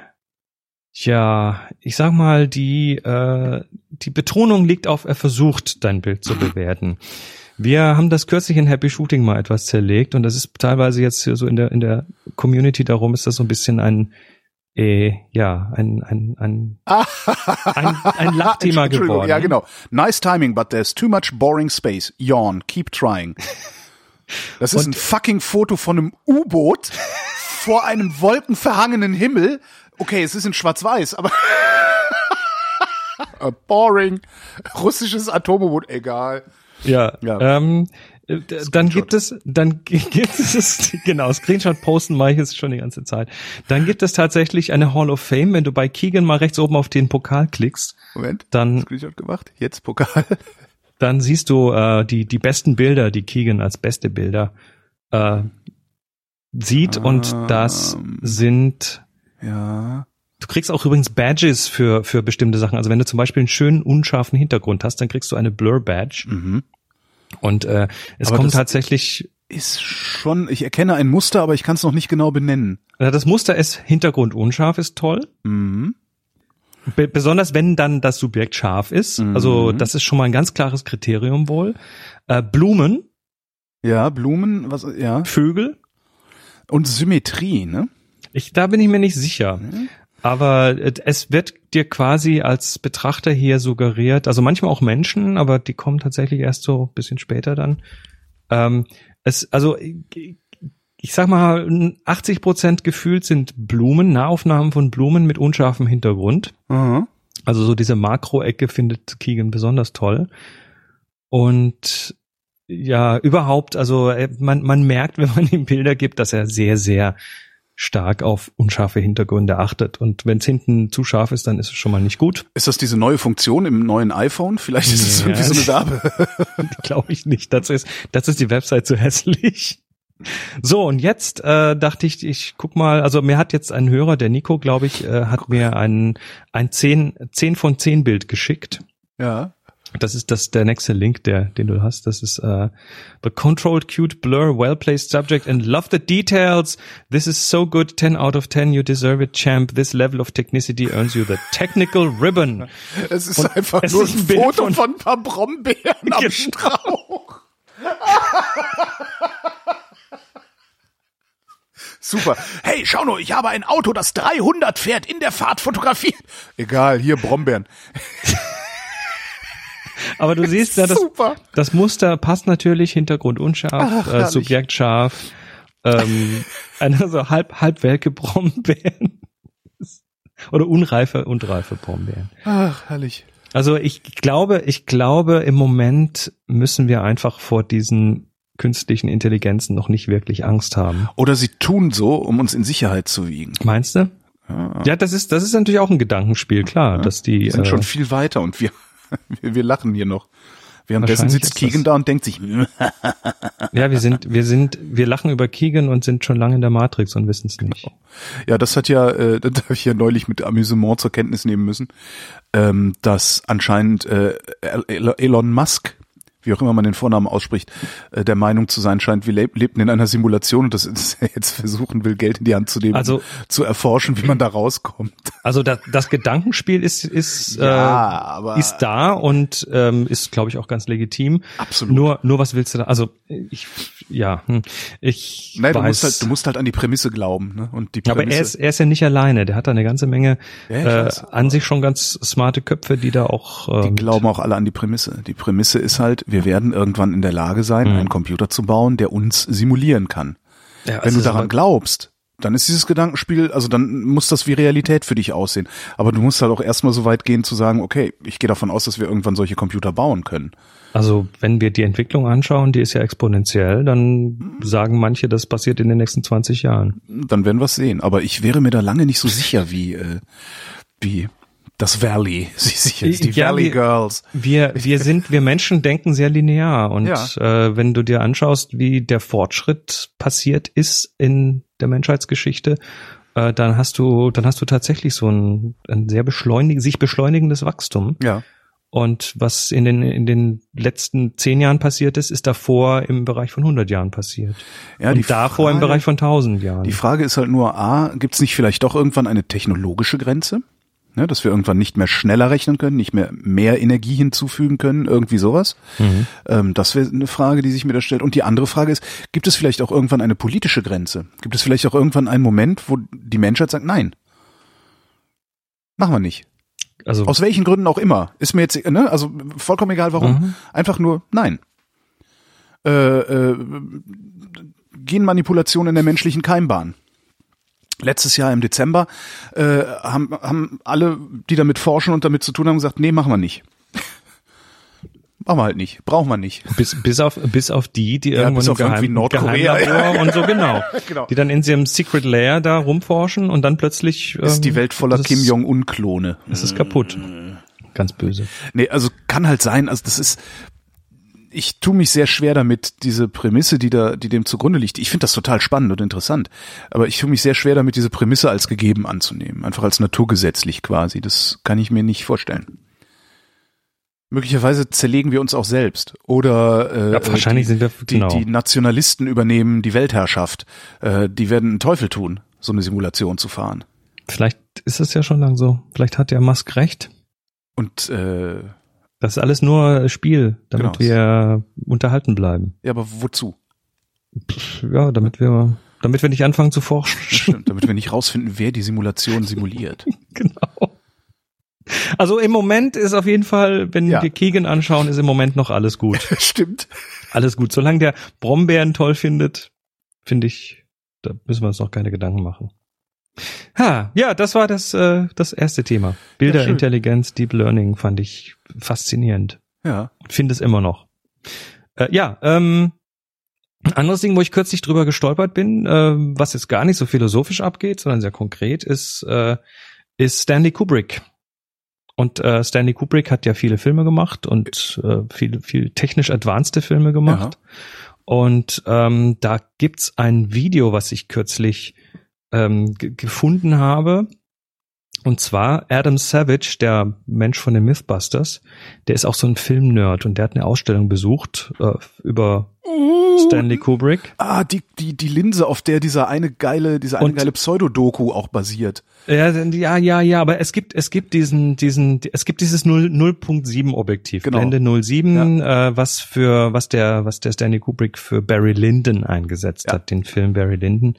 Ja, ich sag mal, die äh, die Betonung liegt auf, er versucht, dein Bild zu bewerten. Wir haben das kürzlich in Happy Shooting mal etwas zerlegt und das ist teilweise jetzt so in der in der Community darum ist das so ein bisschen ein äh, ja ein ein ein ein, ein Lachthema geworden. Ja, genau. Nice timing, but there's too much boring space. Yawn. Keep trying. Das ist und, ein fucking Foto von einem U-Boot vor einem wolkenverhangenen Himmel. Okay, es ist in Schwarz-Weiß, aber boring. Russisches Atom-U-Boot, egal. Ja, Ja. Ähm, äh, dann gibt es, dann gibt es, genau, Screenshot posten mache ich jetzt schon die ganze Zeit. Dann gibt es tatsächlich eine Hall of Fame, wenn du bei Keegan mal rechts oben auf den Pokal klickst. Moment, dann Screenshot gemacht, jetzt Pokal. Dann siehst du äh, die die besten Bilder, die Keegan als beste Bilder äh, sieht um, und das sind ja. Du kriegst auch übrigens Badges für für bestimmte Sachen. Also wenn du zum Beispiel einen schönen unscharfen Hintergrund hast, dann kriegst du eine Blur Badge. Mhm. Und äh, es aber kommt tatsächlich ist schon, ich erkenne ein Muster, aber ich kann es noch nicht genau benennen. Das Muster ist Hintergrund unscharf ist toll. Mhm. Be- besonders wenn dann das Subjekt scharf ist. Mhm. Also das ist schon mal ein ganz klares Kriterium wohl. Äh, Blumen. Ja, Blumen, was, ja. Vögel. Und Symmetrie, ne? Ich, da bin ich mir nicht sicher. Mhm. Aber es wird dir quasi als Betrachter hier suggeriert, also manchmal auch Menschen, aber die kommen tatsächlich erst so ein bisschen später dann. Ähm, es, also ich sag mal, achtzig Prozent gefühlt sind Blumen, Nahaufnahmen von Blumen mit unscharfem Hintergrund. Mhm. Also so diese Makroecke findet Keegan besonders toll. Und ja, überhaupt, also man, man merkt, wenn man ihm Bilder gibt, dass er sehr, sehr stark auf unscharfe Hintergründe achtet. Und wenn es hinten zu scharf ist, dann ist es schon mal nicht gut. Ist das diese neue Funktion im neuen iPhone? Vielleicht ist es ja. irgendwie so eine Werbe. Glaube ich nicht. Dazu ist, dazu ist die Website zu hässlich. So, und jetzt äh, dachte ich, ich guck mal, also mir hat jetzt ein Hörer, der Nico, glaube ich, äh, hat okay. mir ein ein zehn von zehn Bild geschickt. Ja. Das ist das der nächste Link, der den du hast. Das ist uh, the controlled cute blur, well placed subject and love the details. This is so good. ten out of ten. You deserve it, champ. This level of technicity earns you the technical ribbon. Es ist und einfach es nur ist ein, ein Foto von, von ein paar Brombeeren am genau. Strauch. Super. Hey, schau nur, ich habe ein Auto, das dreihundert fährt, in der Fahrt fotografiert. Egal, hier Brombeeren. Aber du siehst ja, das, das Muster passt natürlich, Hintergrund unscharf, Ach, äh, Subjekt scharf, ähm, also halb, halb welke Brombeeren. Oder unreife und reife Brombeeren. Ach, herrlich. Also ich glaube, ich glaube, im Moment müssen wir einfach vor diesen künstlichen Intelligenzen noch nicht wirklich Angst haben. Oder sie tun so, um uns in Sicherheit zu wiegen. Meinst du? Ja, ja das ist, das ist natürlich auch ein Gedankenspiel, klar, ja, dass die, die sind äh, schon viel weiter und wir Wir, wir lachen hier noch. Währenddessen sitzt Keegan da und denkt sich, ja, wir sind, wir sind, wir lachen über Keegan und sind schon lange in der Matrix und wissen es nicht. Genau. Ja, das hat ja, äh, das habe ich ja neulich mit Amüsement zur Kenntnis nehmen müssen, ähm, dass anscheinend äh, Elon Musk, wie auch immer man den Vornamen ausspricht, äh, der Meinung zu sein scheint, wir leb- lebten in einer Simulation und dass er jetzt versuchen will, Geld in die Hand zu nehmen, also, zu erforschen, wie man da rauskommt. Also das, das Gedankenspiel ist ist ja, äh, aber ist da und ähm, ist, glaube ich, auch ganz legitim. Absolut. Nur nur was willst du da? Also ich ja, ich Nein, weiß. du musst halt, du musst halt an die Prämisse glauben, ne? Und die Prämisse. Aber er ist er ist ja nicht alleine. Der hat da eine ganze Menge ja, äh, an sich schon ganz smarte Köpfe, die da auch. Äh, die glauben auch alle an die Prämisse. Die Prämisse ist halt, wir werden irgendwann in der Lage sein, mhm. einen Computer zu bauen, der uns simulieren kann. Ja, also wenn du daran glaubst, dann ist dieses Gedankenspiel, also dann muss das wie Realität für dich aussehen. Aber du musst halt auch erstmal so weit gehen zu sagen, okay, ich gehe davon aus, dass wir irgendwann solche Computer bauen können. Also wenn wir die Entwicklung anschauen, die ist ja exponentiell, dann sagen manche, das passiert in den nächsten zwanzig Jahren. Dann werden wir es sehen. Aber ich wäre mir da lange nicht so sicher, wie äh, wie das Valley, sich jetzt die ja, Valley wir, Girls. Wir wir sind wir Menschen denken sehr linear und ja. äh, wenn du dir anschaust, wie der Fortschritt passiert ist in der Menschheitsgeschichte, äh, dann hast du dann hast du tatsächlich so ein, ein sehr beschleunigt sich beschleunigendes Wachstum. Ja. Und was in den in den letzten zehn Jahren passiert ist, ist davor im Bereich von hundert Jahren passiert. Ja, und die davor Frage, im Bereich von tausend Jahren. Die Frage ist halt nur, a, gibt es nicht vielleicht doch irgendwann eine technologische Grenze? Ja, dass wir irgendwann nicht mehr schneller rechnen können, nicht mehr mehr Energie hinzufügen können, irgendwie sowas. Mhm. Ähm, das wäre eine Frage, die sich mir da stellt. Und die andere Frage ist, gibt es vielleicht auch irgendwann eine politische Grenze? Gibt es vielleicht auch irgendwann einen Moment, wo die Menschheit sagt, nein, machen wir nicht. Also aus welchen Gründen auch immer. Ist mir jetzt, ne, also vollkommen egal warum. Mhm. Einfach nur nein. Äh, äh, Genmanipulation in der menschlichen Keimbahn. Letztes Jahr im Dezember äh, haben, haben alle, die damit forschen und damit zu tun haben, gesagt, nee, machen wir nicht. Machen wir halt nicht. Brauchen wir nicht. Bis, bis auf, bis auf die, die ja, irgendwo bis im auf irgendwie Geheim, Nordkorea Geheimlabor und so, genau. genau. Die dann in ihrem Secret Lair da rumforschen und dann plötzlich, ähm, ist die Welt voller ist, Kim Jong-un-Klone. Es ist kaputt. Ganz böse. Nee, also kann halt sein, also das ist, ich tue mich sehr schwer damit, diese Prämisse, die da, die dem zugrunde liegt. Ich finde das total spannend und interessant, aber ich tue mich sehr schwer damit, diese Prämisse als gegeben anzunehmen, einfach als naturgesetzlich quasi. Das kann ich mir nicht vorstellen. Möglicherweise zerlegen wir uns auch selbst oder äh, ja, wahrscheinlich die, sind wir genau. die, die Nationalisten übernehmen die Weltherrschaft. Äh, die werden einen Teufel tun, so eine Simulation zu fahren. Vielleicht ist es ja schon lang so. Vielleicht hat der Musk recht. Und äh, das ist alles nur Spiel, damit genau. wir unterhalten bleiben. Ja, aber wozu? Ja, damit wir, damit wir nicht anfangen zu forschen. Das stimmt, damit wir nicht rausfinden, wer die Simulation simuliert. Genau. Also im Moment ist auf jeden Fall, wenn ja. wir Keegan anschauen, ist im Moment noch alles gut. Stimmt. Alles gut. Solange der Brombeeren toll findet, finde ich, da müssen wir uns noch keine Gedanken machen. Ha, ja, das war das äh, das erste Thema. Bilderintelligenz, Deep Learning fand ich faszinierend. Ja. Und finde es immer noch. Äh, ja, ähm, ein anderes Ding, wo ich kürzlich drüber gestolpert bin, äh, was jetzt gar nicht so philosophisch abgeht, sondern sehr konkret, ist äh, ist Stanley Kubrick. Und äh, Stanley Kubrick hat ja viele Filme gemacht und äh, viel viel technisch advanced Filme gemacht. Ja. Und ähm, da gibt's ein Video, was ich kürzlich ähm, g- gefunden habe. Und zwar Adam Savage, der Mensch von den Mythbusters, der ist auch so ein Filmnerd und der hat eine Ausstellung besucht äh, über uh, Stanley Kubrick. Ah, die die die Linse, auf der dieser eine geile, dieser eine und, geile Pseudodoku auch basiert. Ja, ja, ja, ja, aber es gibt es gibt diesen diesen es gibt dieses null Punkt sieben Objektiv, genau. Blende null Komma sieben, ja. äh, was für was der was der Stanley Kubrick für Barry Lyndon eingesetzt ja. hat, den Film Barry Lyndon,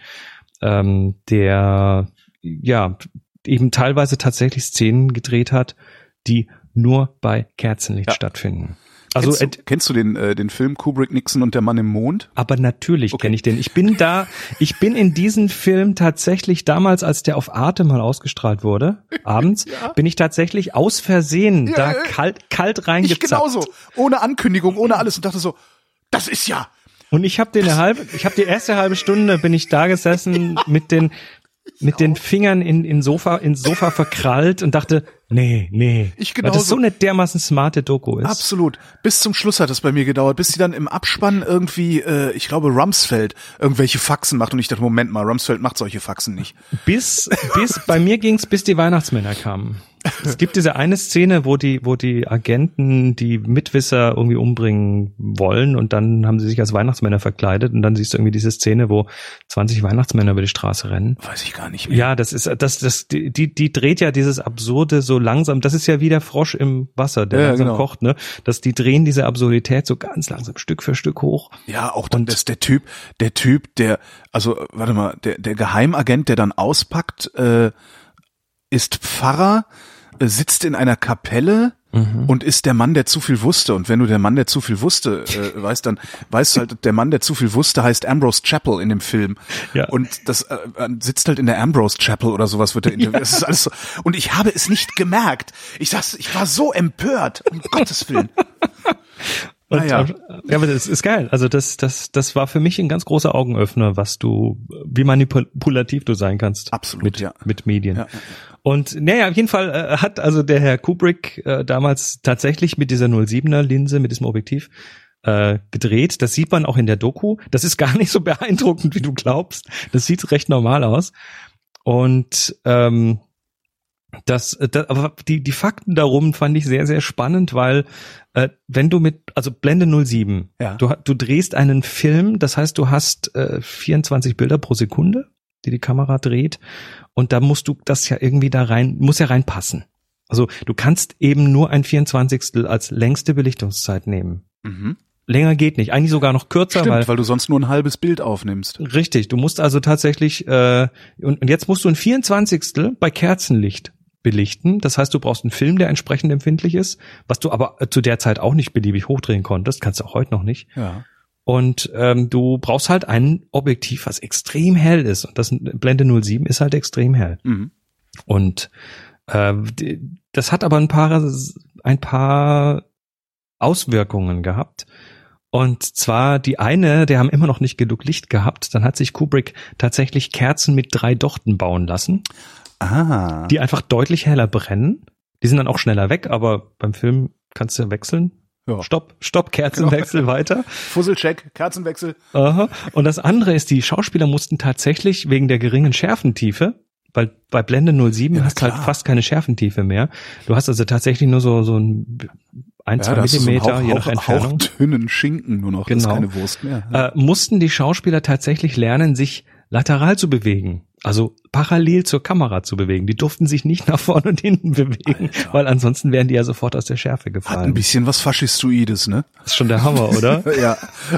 ähm, der ja eben teilweise tatsächlich Szenen gedreht hat, die nur bei Kerzenlicht ja. stattfinden. Also kennst du, kennst du den äh, den Film Kubrick, Nixon und der Mann im Mond? Aber natürlich okay. kenne ich den. Ich bin da, ich bin in diesen Film tatsächlich damals, als der auf Arte mal ausgestrahlt wurde, abends, ja. bin ich tatsächlich aus Versehen ja, da kalt kalt reingezappt. Ich genauso, ohne Ankündigung, ohne alles und dachte so, das ist ja. Und ich habe den eine halbe, ich habe die erste halbe Stunde bin ich da gesessen ja. mit den mit den Fingern in in Sofa ins Sofa verkrallt und dachte, nee, nee. Ich genauso. Weil das so eine dermaßen smarte Doku ist. Absolut. Bis zum Schluss hat es bei mir gedauert, bis sie dann im Abspann irgendwie, äh, ich glaube, Rumsfeld irgendwelche Faxen macht und ich dachte, Moment mal, Rumsfeld macht solche Faxen nicht. Bis, bis, bei mir ging's, bis die Weihnachtsmänner kamen. Es gibt diese eine Szene, wo die, wo die Agenten die Mitwisser irgendwie umbringen wollen und dann haben sie sich als Weihnachtsmänner verkleidet und dann siehst du irgendwie diese Szene, wo zwanzig Weihnachtsmänner über die Straße rennen. Weiß ich gar nicht mehr. Ja, das ist, das, das, die, die, die dreht ja dieses absurde so langsam, das ist ja wie der Frosch im Wasser, der ja, langsam genau. kocht, ne? Dass die drehen diese Absurdität so ganz langsam Stück für Stück hoch. Ja, auch dann, das der Typ, der Typ, der, also, warte mal, der, der Geheimagent, der dann auspackt, äh, ist Pfarrer, äh, sitzt in einer Kapelle mhm. und ist der Mann, der zu viel wusste. Und wenn du der Mann, der zu viel wusste, äh, weißt, dann weißt du halt, der Mann, der zu viel wusste, heißt Ambrose Chapel in dem Film. Ja. Und das äh, sitzt halt in der Ambrose Chapel oder sowas wird er interviewt. Ja. Das ist alles so. Und ich habe es nicht gemerkt. Ich saß, ich war so empört, um Gottes Willen. Und, ah, ja. ja, aber das ist geil. Also das, das, das war für mich ein ganz großer Augenöffner, was du, wie manipulativ du sein kannst. Absolut, mit, ja. mit Medien. Ja. Und naja, auf jeden Fall äh, hat also der Herr Kubrick äh, damals tatsächlich mit dieser null Komma siebener Linse, mit diesem Objektiv äh, gedreht. Das sieht man auch in der Doku. Das ist gar nicht so beeindruckend, wie du glaubst. Das sieht recht normal aus. Und ähm, Das, das, aber die, die Fakten darum fand ich sehr, sehr spannend, weil äh, wenn du mit, also Blende null Komma sieben, ja. du, du drehst einen Film, das heißt, du hast äh, vierundzwanzig Bilder pro Sekunde, die die Kamera dreht, und da musst du das ja irgendwie da rein, muss ja reinpassen. Also du kannst eben nur ein vierundzwanzigstel als längste Belichtungszeit nehmen. Mhm. Länger geht nicht, eigentlich sogar noch kürzer. Stimmt, weil, weil du sonst nur ein halbes Bild aufnimmst. Richtig, du musst also tatsächlich, äh, und, und jetzt musst du ein vierundzwanzigstel bei Kerzenlicht belichten. Das heißt, du brauchst einen Film, der entsprechend empfindlich ist, was du aber zu der Zeit auch nicht beliebig hochdrehen konntest, kannst du auch heute noch nicht. Ja. Und ähm, du brauchst halt ein Objektiv, was extrem hell ist. Und das Blende null Komma sieben ist halt extrem hell. Mhm. Und äh, das hat aber ein paar ein paar Auswirkungen gehabt. Und zwar die eine, die haben immer noch nicht genug Licht gehabt. Dann hat sich Kubrick tatsächlich Kerzen mit drei Dochten bauen lassen, Ah. die einfach deutlich heller brennen. Die sind dann auch schneller weg, aber beim Film kannst du wechseln. Ja. Stopp, Stopp, Kerzenwechsel weiter. Fusselcheck, Kerzenwechsel. Aha. Und das andere ist, die Schauspieler mussten tatsächlich wegen der geringen Schärfentiefe, weil bei Blende null sieben Ja, hast du halt fast keine Schärfentiefe mehr. Du hast also tatsächlich nur so so ein, ein Ja, zwei da hast du so einen Millimeter, Hauch, je nach Hauch, Entfernung. hauchdünnen Schinken nur noch, das ist Genau. keine Wurst mehr. Ja. Äh, mussten die Schauspieler tatsächlich lernen, sich lateral zu bewegen. Also parallel zur Kamera zu bewegen. Die durften sich nicht nach vorne und hinten bewegen, Alter. weil ansonsten wären die ja sofort aus der Schärfe Hat ein gefallen. bisschen was Faschistoides, ne? Das ist schon der Hammer, oder? Ja.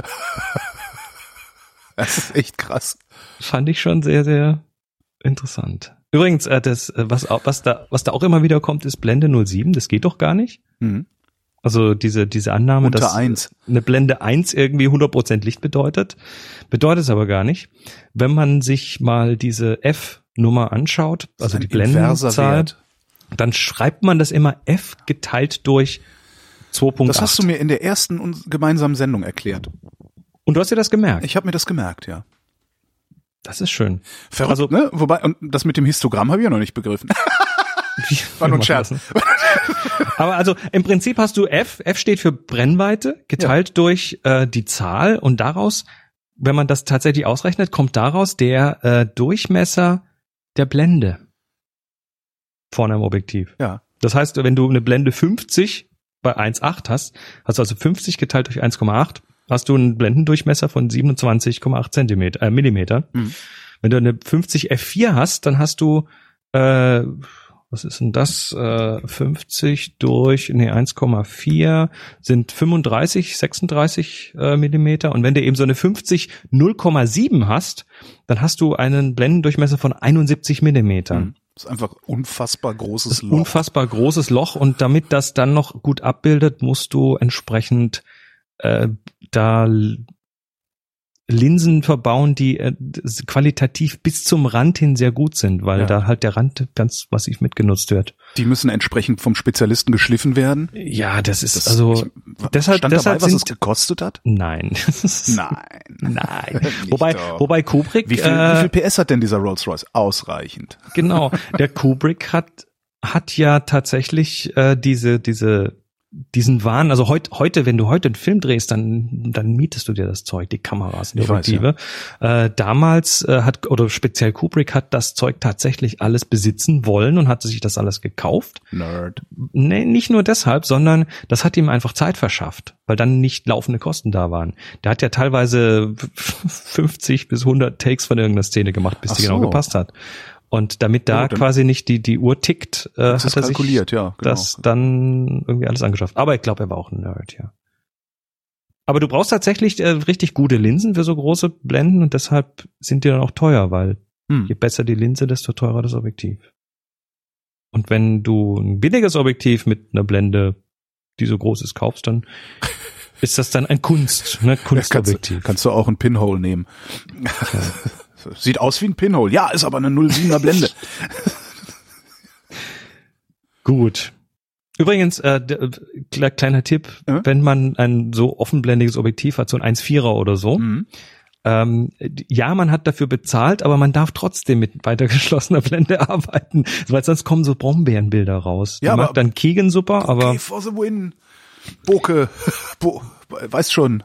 Das ist echt krass. Fand ich schon sehr, sehr interessant. Übrigens, äh, das, äh, was, auch- was da, was da auch immer wieder kommt, ist Blende null sieben. Das geht doch gar nicht. Mhm. Also diese, diese Annahme, Unter dass eins. eine Blende eins irgendwie hundert Prozent Licht bedeutet, bedeutet es aber gar nicht. Wenn man sich mal diese F-Nummer anschaut, also ein die inverser Blendenzahl, Wert. dann schreibt man das immer F geteilt durch zwei Komma acht. Das hast du mir in der ersten uns- gemeinsamen Sendung erklärt. Und du hast dir das gemerkt. Ich habe mir das gemerkt, ja. Das ist schön. Verrückt, Also- ne? Wobei, und das mit dem Histogramm habe ich ja noch nicht begriffen. War nur ein Scherz. Aber also im Prinzip hast du F, F steht für Brennweite, geteilt durch äh, die Zahl und daraus, wenn man das tatsächlich ausrechnet, kommt daraus der äh, Durchmesser der Blende vorne am Objektiv. Ja. Das heißt, wenn du eine Blende fünfzig bei eins Komma acht hast, hast du also fünfzig geteilt durch eins Komma acht, hast du einen Blendendurchmesser von siebenundzwanzig Komma acht Zentimeter, äh, Millimeter. Mhm. Wenn du eine fünfzig F vier hast, dann hast du äh, was ist denn das? Äh, fünfzig durch, nee, eins Komma vier sind fünfunddreißig, sechsunddreißig äh, Millimeter. Und wenn du eben so eine fünfzig null Komma sieben hast, dann hast du einen Blendendurchmesser von einundsiebzig Millimetern. Mhm. Das ist einfach unfassbar großes Das ist Loch. unfassbar großes Loch. Und damit das dann noch gut abbildet, musst du entsprechend äh, da Linsen verbauen, die äh, qualitativ bis zum Rand hin sehr gut sind, weil Ja. da halt der Rand ganz massiv mitgenutzt wird. Die müssen entsprechend vom Spezialisten geschliffen werden. Ja, das ist Das, also ich, deshalb stand deshalb dabei, was sind es gekostet hat? nein. Nein. Nein. Nicht wobei doch. wobei Kubrick Wie viel, äh, wie viel P S hat denn dieser Rolls-Royce? Ausreichend. genau, der Kubrick hat hat ja tatsächlich äh, diese diese diesen Wahn, also heut, heute, wenn du heute einen Film drehst, dann dann mietest du dir das Zeug, die Kameras, die Ich weiß, Objektive. Äh, damals äh, hat, oder speziell Kubrick hat das Zeug tatsächlich alles besitzen wollen und hatte sich das alles gekauft. Nerd. Nee, nicht nur deshalb, sondern das hat ihm einfach Zeit verschafft, weil dann nicht laufende Kosten da waren. Der hat ja teilweise fünfzig bis hundert Takes von irgendeiner Szene gemacht, bis Ach die genau so. gepasst hat. Und damit da Ja, dann- quasi nicht die die Uhr tickt, äh, Das hat ist er sich kalkuliert, ja. Genau. das dann irgendwie alles angeschafft. Aber ich glaube, er war auch ein Nerd, ja. Aber du brauchst tatsächlich äh, richtig gute Linsen für so große Blenden und deshalb sind die dann auch teuer, weil Hm. je besser die Linse, desto teurer das Objektiv. Und wenn du ein billiges Objektiv mit einer Blende, die so groß ist, kaufst, dann ist das dann ein Kunst, ne? Ja, kannst, Kunstobjektiv. du- kannst du auch ein Pinhole nehmen. Sieht aus wie ein Pinhole. Ja, ist aber eine null Komma siebener Blende. Gut. Übrigens, äh, der, äh, kle- kleiner Tipp, Ja? wenn man ein so offenblendiges Objektiv hat, so ein eins Komma vierer oder so, Mhm. ähm, ja, man hat dafür bezahlt, aber man darf trotzdem mit weiter geschlossener Blende arbeiten, weil sonst kommen so Brombeerenbilder raus. Die Ja, mag aber- dann Keegan super, aber Okay, for the win. Boke. Bo, weißt schon.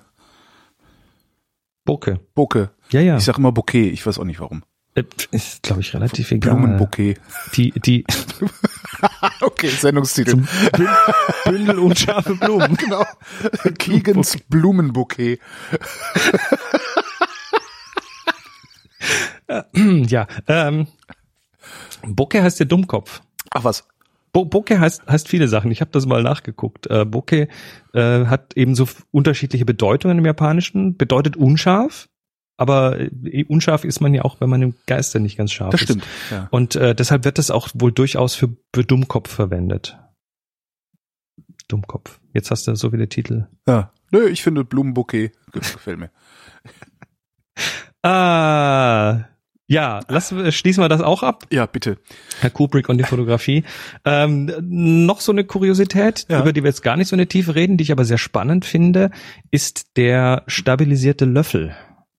Bokeh. Boke. Ja, ja. Ich sag immer Bouquet. Ich weiß auch nicht warum. Äh, Ist, glaube ich, relativ egal. Blumenbouquet. Die, die Okay, Sendungstitel. zum Bün- Bündel unscharfe Blumen. Genau. Keegans Blumenbouquet. Ja, ähm, Bokeh heißt der Dummkopf. Ach was. Bo- Bokeh heißt, heißt viele Sachen. Ich habe das mal nachgeguckt. Äh, Bokeh äh, hat eben so f- unterschiedliche Bedeutungen im Japanischen. Bedeutet unscharf, aber äh, unscharf ist man ja auch, wenn man im Geiste nicht ganz scharf Das ist. stimmt. Ja. Und äh, deshalb wird das auch wohl durchaus für, für Dummkopf verwendet. Dummkopf. Jetzt hast du so viele Titel. Ja. Nö, ich finde Blumenbouquet ge- gefällt mir. Ah, Ja, lass, schließen wir das auch ab. Ja, bitte. Herr Kubrick und die Fotografie. Ähm, noch so eine Kuriosität, ja. über die wir jetzt gar nicht so eine Tiefe reden, die ich aber sehr spannend finde, ist der stabilisierte Löffel.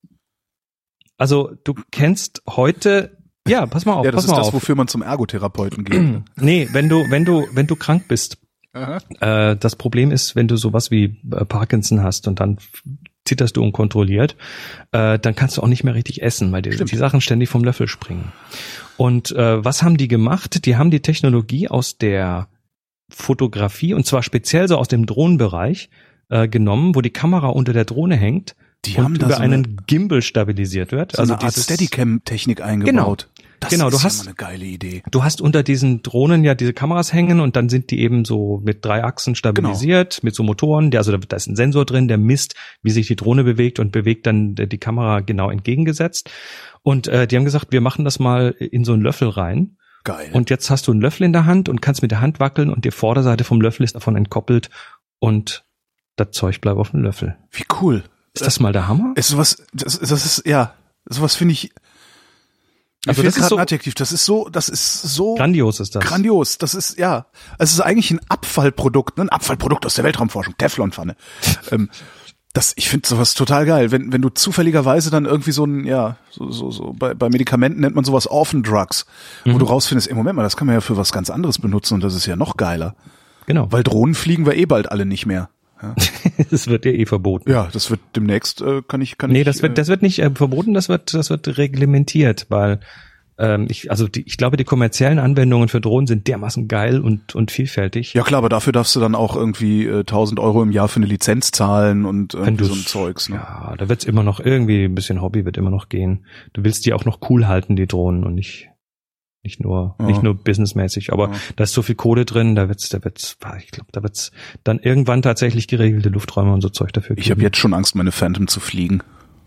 Also du kennst heute, ja, pass mal auf, ja, das pass ist mal das, auf. wofür man zum Ergotherapeuten geht. Nee, wenn du, wenn du, wenn du krank bist. Äh, das Problem ist, wenn du sowas wie äh, Parkinson hast und dann zitterst du unkontrolliert, äh, dann kannst du auch nicht mehr richtig essen, weil die, die Sachen ständig vom Löffel springen. Und äh, was haben die gemacht? Die haben die Technologie aus der Fotografie, und zwar speziell so aus dem Drohnenbereich, äh, genommen, wo die Kamera unter der Drohne hängt die und haben da über so einen eine, Gimbal stabilisiert wird. So also eine Art dieses Steadicam-Technik eingebaut. Genau. Das genau, ist du ja hast, mal eine geile Idee. Du hast unter diesen Drohnen ja diese Kameras hängen und dann sind die eben so mit drei Achsen stabilisiert, genau. mit so Motoren. Der, also da ist ein Sensor drin, der misst, wie sich die Drohne bewegt und bewegt dann die Kamera genau entgegengesetzt. Und äh, die haben gesagt, wir machen das mal in so einen Löffel rein. Geil. Und jetzt hast du einen Löffel in der Hand und kannst mit der Hand wackeln und die Vorderseite vom Löffel ist davon entkoppelt und das Zeug bleibt auf dem Löffel. Wie cool. Ist das mal der Hammer? Ist sowas, das, das ist, ja, sowas finde ich, mir also fehlt das ist gerade so ein Adjektiv, das ist so, das ist so grandios ist das. Grandios, das ist, ja, es ist eigentlich ein Abfallprodukt, ne? Ein Abfallprodukt aus der Weltraumforschung, Teflonpfanne. ähm, das, ich finde sowas total geil, wenn wenn du zufälligerweise dann irgendwie so ein, ja, so so so bei, bei Medikamenten nennt man sowas Orphan Drugs, mhm. wo du rausfindest, im Moment mal, das kann man ja für was ganz anderes benutzen und das ist ja noch geiler. Genau. Weil Drohnen fliegen wir eh bald alle nicht mehr. Ja. Das wird ja eh verboten. Ja, das wird demnächst, äh, kann ich, kann nee, ich. Nee, das wird, das wird nicht äh, verboten, das wird, das wird reglementiert, weil, ähm, ich, also die, ich glaube, die kommerziellen Anwendungen für Drohnen sind dermaßen geil und, und vielfältig. Ja klar, aber dafür darfst du dann auch irgendwie äh, tausend Euro im Jahr für eine Lizenz zahlen und irgendwie so ein Zeugs, ne? Ja, da wird's immer noch irgendwie, ein bisschen Hobby wird immer noch gehen. Du willst die auch noch cool halten, die Drohnen, und nicht, Nicht nur, ja. nicht nur businessmäßig, aber ja. da ist so viel Kohle drin, da wird's, da wird's, ich glaube, da wird's dann irgendwann tatsächlich geregelte Lufträume und so Zeug dafür geben. Ich habe jetzt schon Angst, meine Phantom zu fliegen.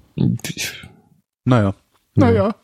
Naja. Naja.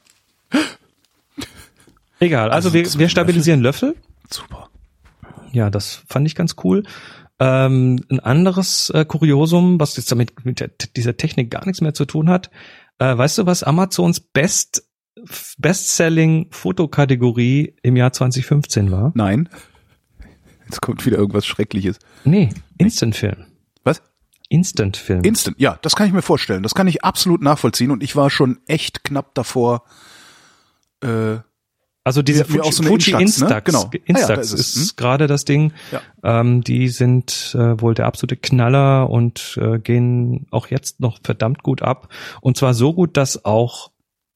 Egal, also, also wir, wir stabilisieren Löffel. Löffel. Super. Ja, das fand ich ganz cool. Ähm, ein anderes äh, Kuriosum, was jetzt damit mit der, dieser Technik gar nichts mehr zu tun hat. Äh, weißt du, was Amazons Best Bestselling Fotokategorie im Jahr zwanzig fünfzehn war? Nein. Jetzt kommt wieder irgendwas Schreckliches. Nee, Instant-Film. Was? Instant-Film. Instant, ja, das kann ich mir vorstellen. Das kann ich absolut nachvollziehen und ich war schon echt knapp davor, äh, also diese Fuji, auch so eine Fuji Instax, Instax, ne? Genau. Instax ah, ja, ist, ist hm? gerade das Ding. Ja. Ähm, die sind äh, wohl der absolute Knaller und äh, gehen auch jetzt noch verdammt gut ab. Und zwar so gut, dass auch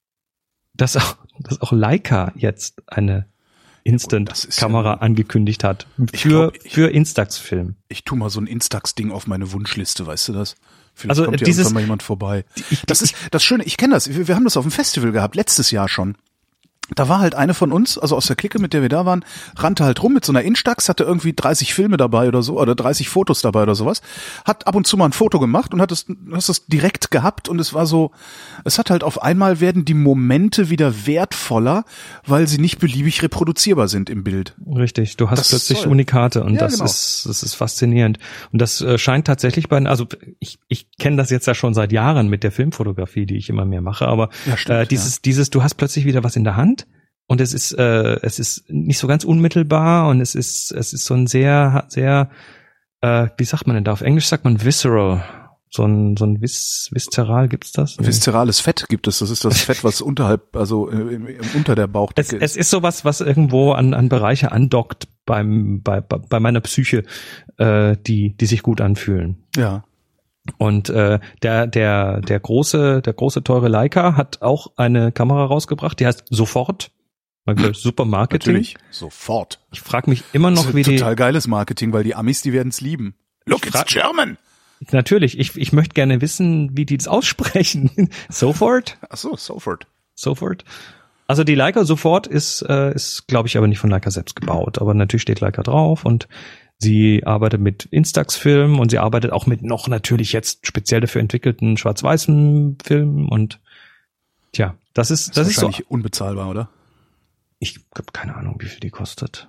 dass auch, dass auch Leica jetzt eine Instant-Kamera ja angekündigt hat. Für, glaub, ich, für Instax-Film. Ich tu mal so ein Instax-Ding auf meine Wunschliste, weißt du das? Vielleicht also kommt ja dieses, irgendwann mal jemand vorbei. Ich, das ist das Schöne, ich kenne das. Wir, wir haben das auf dem Festival gehabt, letztes Jahr schon. Da war halt eine von uns, also aus der Clique, mit der wir da waren, rannte halt rum mit so einer Instax, hatte irgendwie dreißig Filme dabei oder so, oder dreißig Fotos dabei oder sowas, hat ab und zu mal ein Foto gemacht und hat es, hast es direkt gehabt und es war so, es hat halt auf einmal werden die Momente wieder wertvoller, weil sie nicht beliebig reproduzierbar sind im Bild. Richtig, du hast das plötzlich Unikate und ja, das genau. ist, das ist faszinierend. Und das äh, scheint tatsächlich bei, also ich, ich kenne das jetzt ja schon seit Jahren mit der Filmfotografie, die ich immer mehr mache, aber ja, stimmt, äh, dieses, ja. dieses, du hast plötzlich wieder was in der Hand. Und es ist, äh, es ist nicht so ganz unmittelbar und es ist, es ist so ein sehr, sehr, äh, wie sagt man denn da? Auf Englisch sagt man visceral. So ein, so ein vis, viszeral gibt's das? Viszerales Fett gibt es. Das ist das Fett, was unterhalb, also im, im, unter der Bauchdecke ist. Es ist sowas, was irgendwo an, an Bereiche andockt beim, bei, bei meiner Psyche, äh, die, die sich gut anfühlen. Ja. Und äh, der der der große der große teure Leica hat auch eine Kamera rausgebracht, die heißt Sofort. Super Marketing. Natürlich, sofort. Ich frage mich immer noch, das ist wie die... Total geiles Marketing, weil die Amis, die werden es lieben. Look, it's German! Natürlich, ich ich möchte gerne wissen, wie die das aussprechen. Sofort? Ach so, Sofort. Sofort. Also die Leica Sofort ist, äh, ist glaube ich, aber nicht von Leica selbst gebaut. Aber natürlich steht Leica drauf und sie arbeitet mit Instax-Filmen und sie arbeitet auch mit noch natürlich jetzt speziell dafür entwickelten schwarz-weißen Filmen und tja, das ist das, das ist wahrscheinlich so unbezahlbar, oder? Ich habe keine Ahnung, wie viel die kostet.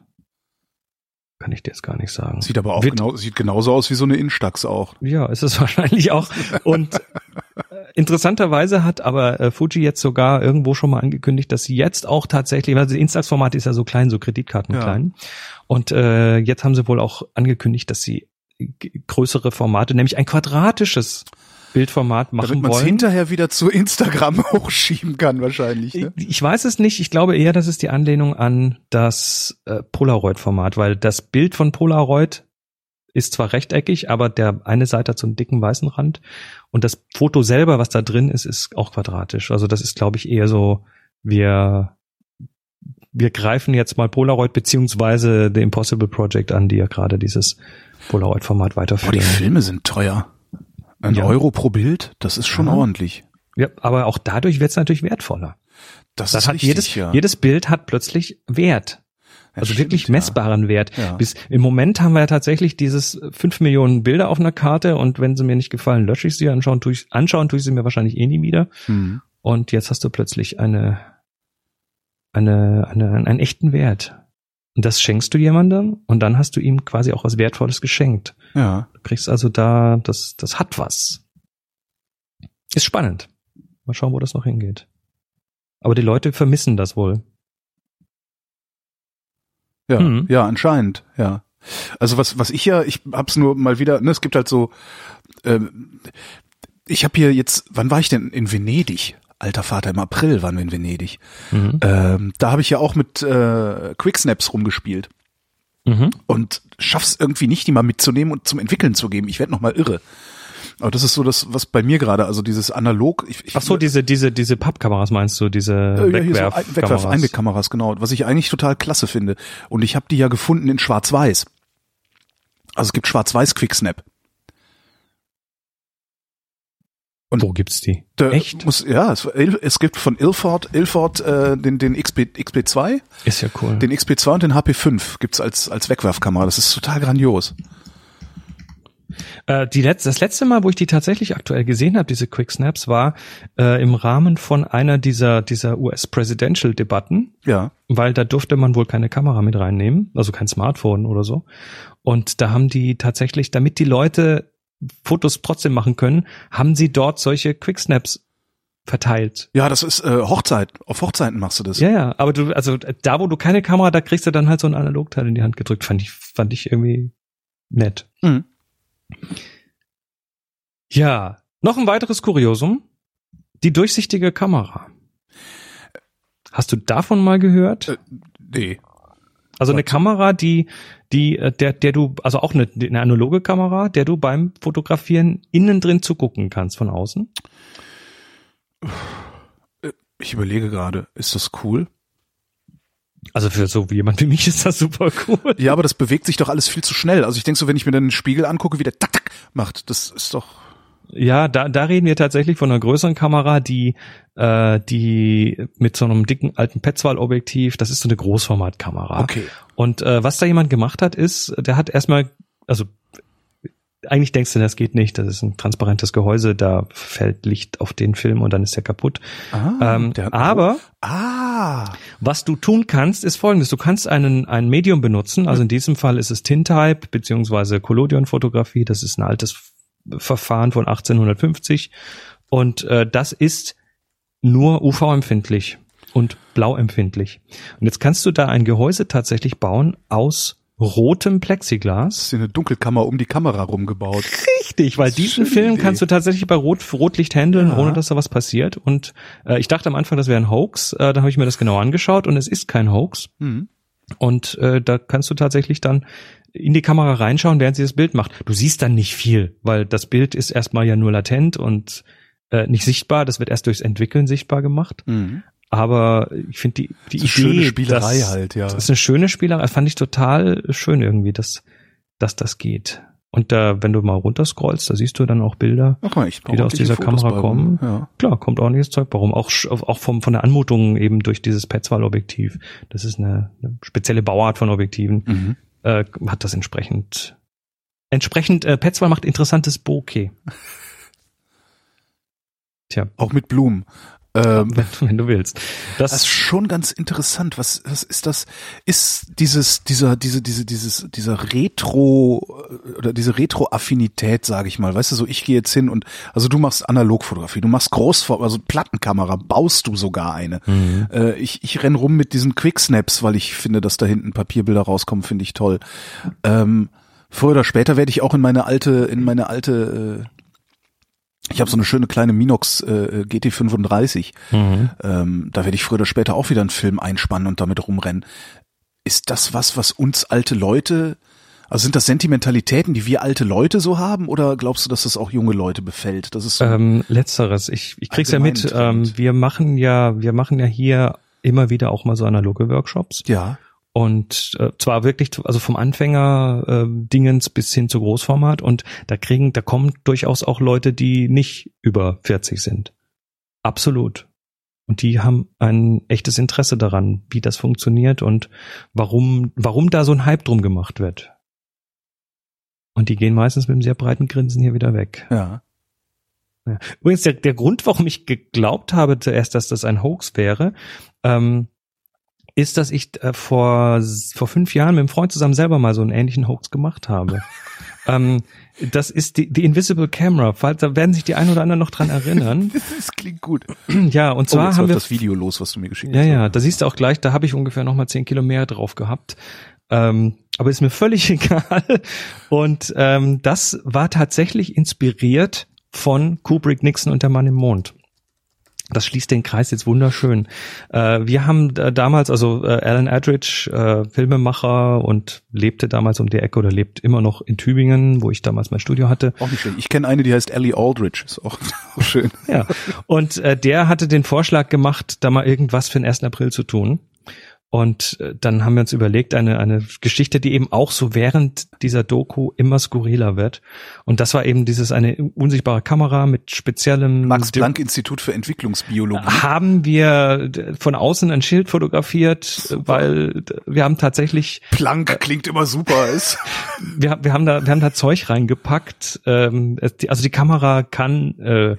Kann ich dir jetzt gar nicht sagen. Sieht aber auch Wird, genau, sieht genauso aus wie so eine Instax auch. Ja, ist es wahrscheinlich auch. Und interessanterweise hat aber äh, Fuji jetzt sogar irgendwo schon mal angekündigt, dass sie jetzt auch tatsächlich, weil das Instax-Format ist ja so klein, so Kreditkarten Ja. klein. Und äh, jetzt haben sie wohl auch angekündigt, dass sie g- größere Formate, nämlich ein quadratisches Bildformat machen Damit man es wollen. hinterher wieder zu Instagram hochschieben kann wahrscheinlich. Ne? Ich weiß es nicht. Ich glaube eher, das ist die Anlehnung an das äh, Polaroid-Format, weil das Bild von Polaroid ist zwar rechteckig, aber der eine Seite hat so einen dicken weißen Rand und das Foto selber, was da drin ist, ist auch quadratisch. Also das ist, glaube ich, eher so, wir wir greifen jetzt mal Polaroid beziehungsweise The Impossible Project an, die ja gerade dieses Polaroid-Format Boah, weiterführen. die Filme sind teuer. Ein Ja. Euro pro Bild, das ist schon Ja. ordentlich. Ja, aber auch dadurch wird es natürlich wertvoller. Das, Das ist hat richtig, jedes, ja. jedes Bild hat plötzlich Wert. Ja, Also stimmt, wirklich ja. messbaren Wert. Ja. Bis im Moment haben wir ja tatsächlich dieses fünf Millionen Bilder auf einer Karte und wenn sie mir nicht gefallen, lösche ich sie. Anschauen tue ich, anschauen tue ich sie mir wahrscheinlich eh nie wieder. Mhm. Und jetzt hast du plötzlich eine, eine, eine, einen echten Wert. Und das schenkst du jemandem und dann hast du ihm quasi auch was Wertvolles geschenkt. Ja. Du kriegst also da, das, das hat was. Ist spannend. Mal schauen, wo das noch hingeht. Aber die Leute vermissen das wohl. Ja, Mhm. ja, anscheinend, ja. Also was, was ich ja, ich hab's nur mal wieder, ne, es gibt halt so, ähm, ich habe hier jetzt, wann war ich denn in Venedig? Alter Vater, im April waren wir in Venedig. Mhm. Ähm, da habe ich ja auch mit äh, Quicksnaps rumgespielt Mhm. und schaff's irgendwie nicht, die mal mitzunehmen und zum Entwickeln zu geben. Ich werd noch mal irre. Aber das ist so das, was bei mir gerade, also dieses analog. Ich, ich, Ach so, diese, diese, diese Pappkameras meinst du, diese Äh, ja, hier so Wegwerf- Ein- Wegwerf, Einwegkameras, genau. Was ich eigentlich total klasse finde. Und ich habe die ja gefunden in Schwarz-Weiß. Also es gibt Schwarz-Weiß-Quicksnap. Und Wo gibt's die? da Echt? Muss, ja, es, es gibt von Ilford, Ilford äh, den, den X P, X P zwei, Ist ja cool. den X P zwei und den H P fünf gibt's als, als Wegwerfkamera. Das ist total grandios. Äh, die letzte, das letzte Mal, wo ich die tatsächlich aktuell gesehen habe, diese Quicksnaps, war äh, im Rahmen von einer dieser, dieser U S-Presidential-Debatten, Ja. weil da durfte man wohl keine Kamera mit reinnehmen, also kein Smartphone oder so. Und da haben die tatsächlich, damit die Leute Fotos trotzdem machen können, haben sie dort solche Quicksnaps verteilt. Ja, das ist äh, Hochzeit. Auf Hochzeiten machst du das. Ja, ja, aber du, also da, wo du keine Kamera, da kriegst du dann halt so ein Analogteil in die Hand gedrückt. Fand ich, fand ich irgendwie nett. Mhm. Ja, noch ein weiteres Kuriosum. Die durchsichtige Kamera. Hast du davon mal gehört? Äh, nee. Also eine was? Kamera, die, die, äh, der, der du, also auch eine, eine analoge Kamera, der du beim Fotografieren innen drin zugucken kannst von außen. Ich überlege gerade, ist das cool? Also für so wie jemand wie mich ist das super cool. Ja, aber das bewegt sich doch alles viel zu schnell. Also ich denke so, wenn ich mir dann den Spiegel angucke, wie der tak, tak macht, das ist doch... Ja, da, da reden wir tatsächlich von einer größeren Kamera, die, äh, die mit so einem dicken alten Petzval-Objektiv, das ist so eine Großformatkamera. Okay. Und äh, was da jemand gemacht hat, ist, der hat erstmal, also eigentlich denkst du, das geht nicht, das ist ein transparentes Gehäuse, da fällt Licht auf den Film und dann ist der kaputt. Ah, ähm, der hat- aber Ah, was du tun kannst, ist folgendes. Du kannst einen, ein Medium benutzen, also in diesem Fall ist es Tintype beziehungsweise Collodion-Fotografie, das ist ein altes Verfahren von achtzehnhundertfünfzig und äh, das ist nur U V-empfindlich und blauempfindlich. Und jetzt kannst du da ein Gehäuse tatsächlich bauen aus rotem Plexiglas. ist hier eine Dunkelkammer um die Kamera rumgebaut. Richtig, weil diesen Schöne Film Idee. kannst du tatsächlich bei Rot, Rotlicht handeln, Ja. ohne dass da was passiert. Und äh, ich dachte am Anfang, das wäre ein Hoax. Äh, da habe ich mir das genau angeschaut und es ist kein Hoax. Mhm. Und äh, da kannst du tatsächlich dann in die Kamera reinschauen, während sie das Bild macht. Du siehst dann nicht viel, weil das Bild ist erstmal ja nur latent und äh, nicht sichtbar. Das wird erst durchs Entwickeln sichtbar gemacht. Mhm. Aber ich finde die, die Das ist eine Idee, schöne Spielerei dass, halt, ja. Das ist eine schöne Spielerei. Fand ich total schön irgendwie, dass, dass das geht. Und da, wenn du mal runterscrollst, da siehst du dann auch Bilder, Ach mal, ich die da aus dieser Fotos Kamera bei kommen. rum. Ja. Klar, kommt ordentliches Zeug bei rum. Auch, sch- auch vom, von der Anmutung eben durch dieses Petzval-Objektiv. Das ist eine, eine spezielle Bauart von Objektiven. Mhm. Äh, hat das entsprechend, entsprechend, äh, Petzval macht interessantes Bokeh. Tja, Auch mit Blumen. Ähm, wenn, wenn du willst. Das, Das ist schon ganz interessant. Was, was ist das? Ist dieses, dieser, diese, diese, dieses, dieser Retro oder diese Retro-Affinität, sage ich mal. Weißt du, so ich gehe jetzt hin und also du machst Analogfotografie, du machst Großform, also Plattenkamera, baust du sogar eine. Mhm. Äh, ich ich renn rum mit diesen Quicksnaps, weil ich finde, dass da hinten Papierbilder rauskommen, finde ich toll. Ähm, früher oder später werde ich auch in meine alte in meine alte äh, ich habe so eine schöne kleine Minox äh, G T fünfunddreißig. Mhm. Ähm, da werde ich früher oder später auch wieder einen Film einspannen und damit rumrennen. Ist das was, was uns alte Leute, also sind das Sentimentalitäten, die wir alte Leute so haben, oder glaubst du, dass das auch junge Leute befällt? Das ist so ähm, Letzteres. Ich, ich krieg's ja mit. Ähm, wir machen ja, wir machen ja hier immer wieder auch mal so analoge Workshops. Ja. Und äh, zwar wirklich, also vom Anfänger äh, Dingens bis hin zu Großformat, und da kriegen, da kommen durchaus auch Leute, die nicht über vierzig sind. Absolut. Und die haben ein echtes Interesse daran, wie das funktioniert und warum, warum da so ein Hype drum gemacht wird. Und die gehen meistens mit einem sehr breiten Grinsen hier wieder weg. Ja. Ja. Übrigens, der, der Grund, warum ich geglaubt habe zuerst, dass das ein Hoax wäre, ähm, ist, dass ich äh, vor vor fünf Jahren mit einem Freund zusammen selber mal so einen ähnlichen Hoax gemacht habe. ähm, das ist die, die Invisible Camera. Falls, da werden sich die ein oder anderen noch dran erinnern. Das klingt gut. Ja, und zwar oh, jetzt haben wir das Video los, was du mir geschickt ja, hast. Ja, ja, da siehst du auch gleich, da habe ich ungefähr noch mal zehn Kilo mehr drauf gehabt. Ähm, aber ist mir völlig egal. Und ähm, das war tatsächlich inspiriert von Kubrick, Nixon und der Mann im Mond. Das schließt den Kreis jetzt wunderschön. Äh, wir haben äh, damals, also äh, Alan Aldridge, äh, Filmemacher, und lebte damals um die Ecke oder lebt immer noch in Tübingen, wo ich damals mein Studio hatte. Auch nicht schlecht. Ich kenne eine, die heißt Ellie Aldridge, ist auch, auch schön. Ja, und äh, der hatte den Vorschlag gemacht, da mal irgendwas für den ersten April zu tun. Und äh, dann haben wir uns überlegt, eine eine Geschichte, die eben auch so während dieser Doku immer skurriler wird. Und das war eben dieses eine unsichtbare Kamera mit speziellem Max-Planck-Institut für Entwicklungsbiologie. Haben wir von außen ein Schild fotografiert, super. Weil wir haben tatsächlich Planck äh, klingt immer super ist. Wir, wir haben da wir haben da Zeug reingepackt. Ähm, also die Kamera kann äh,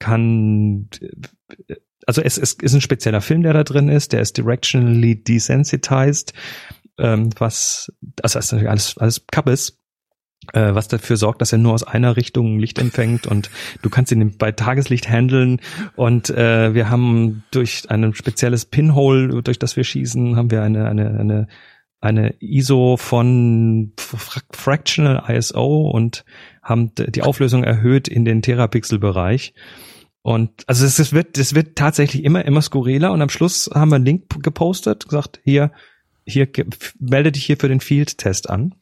kann äh, Also es, es ist ein spezieller Film, der da drin ist, der ist directionally desensitized, ähm, was, also das ist natürlich alles, alles Kappes, äh, was dafür sorgt, dass er nur aus einer Richtung Licht empfängt, und du kannst ihn bei Tageslicht handeln, und äh, wir haben durch ein spezielles Pinhole, durch das wir schießen, haben wir eine, eine, eine, eine I S O von Fractional I S O und haben die Auflösung erhöht in den Terapixel-Bereich. Und also es, es wird es wird tatsächlich immer immer skurriler, und am Schluss haben wir einen Link gepostet, gesagt, hier hier melde dich hier für den Field-Test an.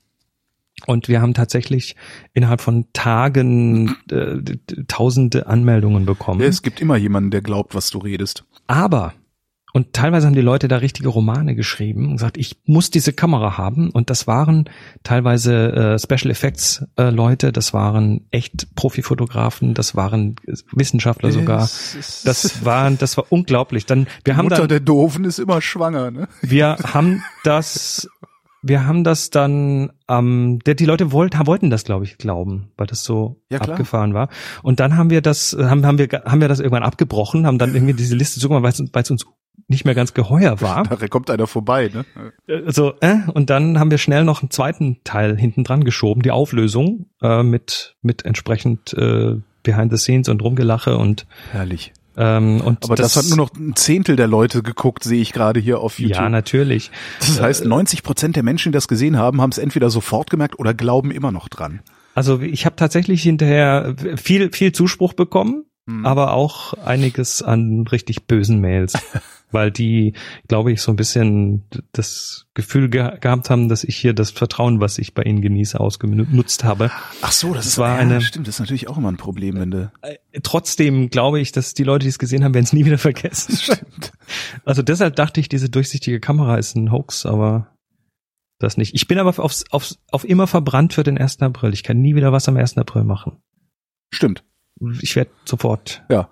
Und wir haben tatsächlich innerhalb von Tagen äh, tausende Anmeldungen bekommen. Ja, es gibt immer jemanden, der glaubt, was du redest. Aber und teilweise haben die Leute da richtige Romane geschrieben und gesagt, ich muss diese Kamera haben. Und das waren teilweise äh, Special Effects äh, Leute, das waren echt Profifotografen, das waren Wissenschaftler sogar. Das war, das war unglaublich. Dann wir die haben Mutter dann, der Doofen ist immer schwanger, ne? Wir haben das, wir haben das dann, ähm, der, die Leute wollten, wollten das, glaube ich, glauben, weil das so ja, abgefahren war. Und dann haben wir das, haben, haben wir, haben wir das irgendwann abgebrochen, haben dann irgendwie diese Liste sogar, weil es, weil es uns nicht mehr ganz geheuer war. Da kommt einer vorbei, ne? Also, äh, und dann haben wir schnell noch einen zweiten Teil hinten dran geschoben, die Auflösung, äh, mit, mit entsprechend, äh, Behind the Scenes und Rumgelache und. Herrlich. Ähm, und aber das, das hat nur noch ein Zehntel der Leute geguckt, sehe ich gerade hier auf YouTube. Ja, natürlich. Das heißt, neunzig Prozent der Menschen, die das gesehen haben, haben es entweder sofort gemerkt oder glauben immer noch dran. Also ich habe tatsächlich hinterher viel viel Zuspruch bekommen, hm. aber auch einiges an richtig bösen Mails, weil die, glaube ich, so ein bisschen das Gefühl ge- gehabt haben, dass ich hier das Vertrauen, was ich bei ihnen genieße, ausgenutzt habe. Ach so, das, das ist war ja, eine. Stimmt, das ist natürlich auch immer ein Problem, wenn du. Trotzdem glaube ich, dass die Leute, die es gesehen haben, werden es nie wieder vergessen. Stimmt. Also deshalb dachte ich, diese durchsichtige Kamera ist ein Hoax, aber das nicht. Ich bin aber aufs, aufs, auf immer verbrannt für den ersten April. Ich kann nie wieder was am ersten April machen. Stimmt. Ich werde sofort. Ja.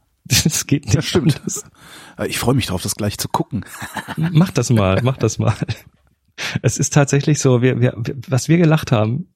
Das geht nicht. Das stimmt. Anders. Ich freue mich drauf, das gleich zu gucken. Mach das mal, mach das mal. Es ist tatsächlich so, wir, wir, was wir gelacht haben,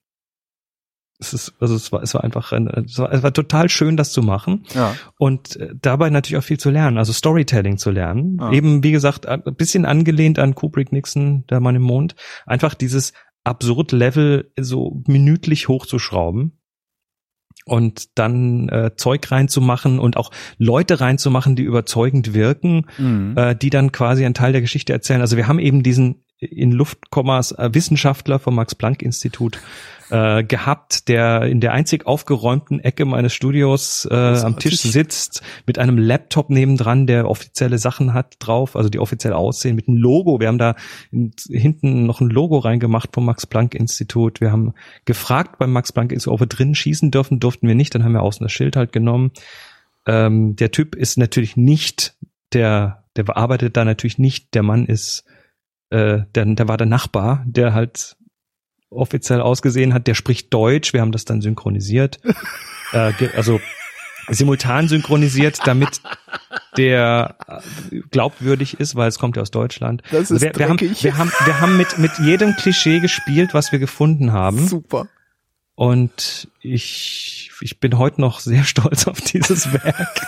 es ist, also es war, es war einfach, ein, es war, es war total schön, das zu machen. Ja. Und dabei natürlich auch viel zu lernen, also Storytelling zu lernen. Ja. Eben, wie gesagt, ein bisschen angelehnt an Kubrick, Nixon, der Mann im Mond. Einfach dieses absurd Level so minütlich hochzuschrauben und dann äh, Zeug reinzumachen und auch Leute reinzumachen, die überzeugend wirken, mhm. äh, die dann quasi einen Teil der Geschichte erzählen. Also wir haben eben diesen in Luftkommas äh, Wissenschaftler vom Max-Planck-Institut äh, gehabt, der in der einzig aufgeräumten Ecke meines Studios äh, am Tisch sitzt, mit einem Laptop nebendran, der offizielle Sachen hat drauf, also die offiziell aussehen, mit einem Logo. Wir haben da in, hinten noch ein Logo reingemacht vom Max-Planck-Institut. Wir haben gefragt beim Max-Planck-Institut, ob wir drinnen schießen dürfen, durften wir nicht, dann haben wir außen das Schild halt genommen. Ähm, der Typ ist natürlich nicht, der, der bearbeitet da natürlich nicht, der Mann ist Äh, der, der war der Nachbar, der halt offiziell ausgesehen hat, der spricht Deutsch, wir haben das dann synchronisiert, äh, ge- also simultan synchronisiert, damit der glaubwürdig ist, weil es kommt ja aus Deutschland. Das ist also wir, wir, haben, wir haben wir haben mit mit jedem Klischee gespielt, was wir gefunden haben. Super. Und ich ich bin heute noch sehr stolz auf dieses Werk.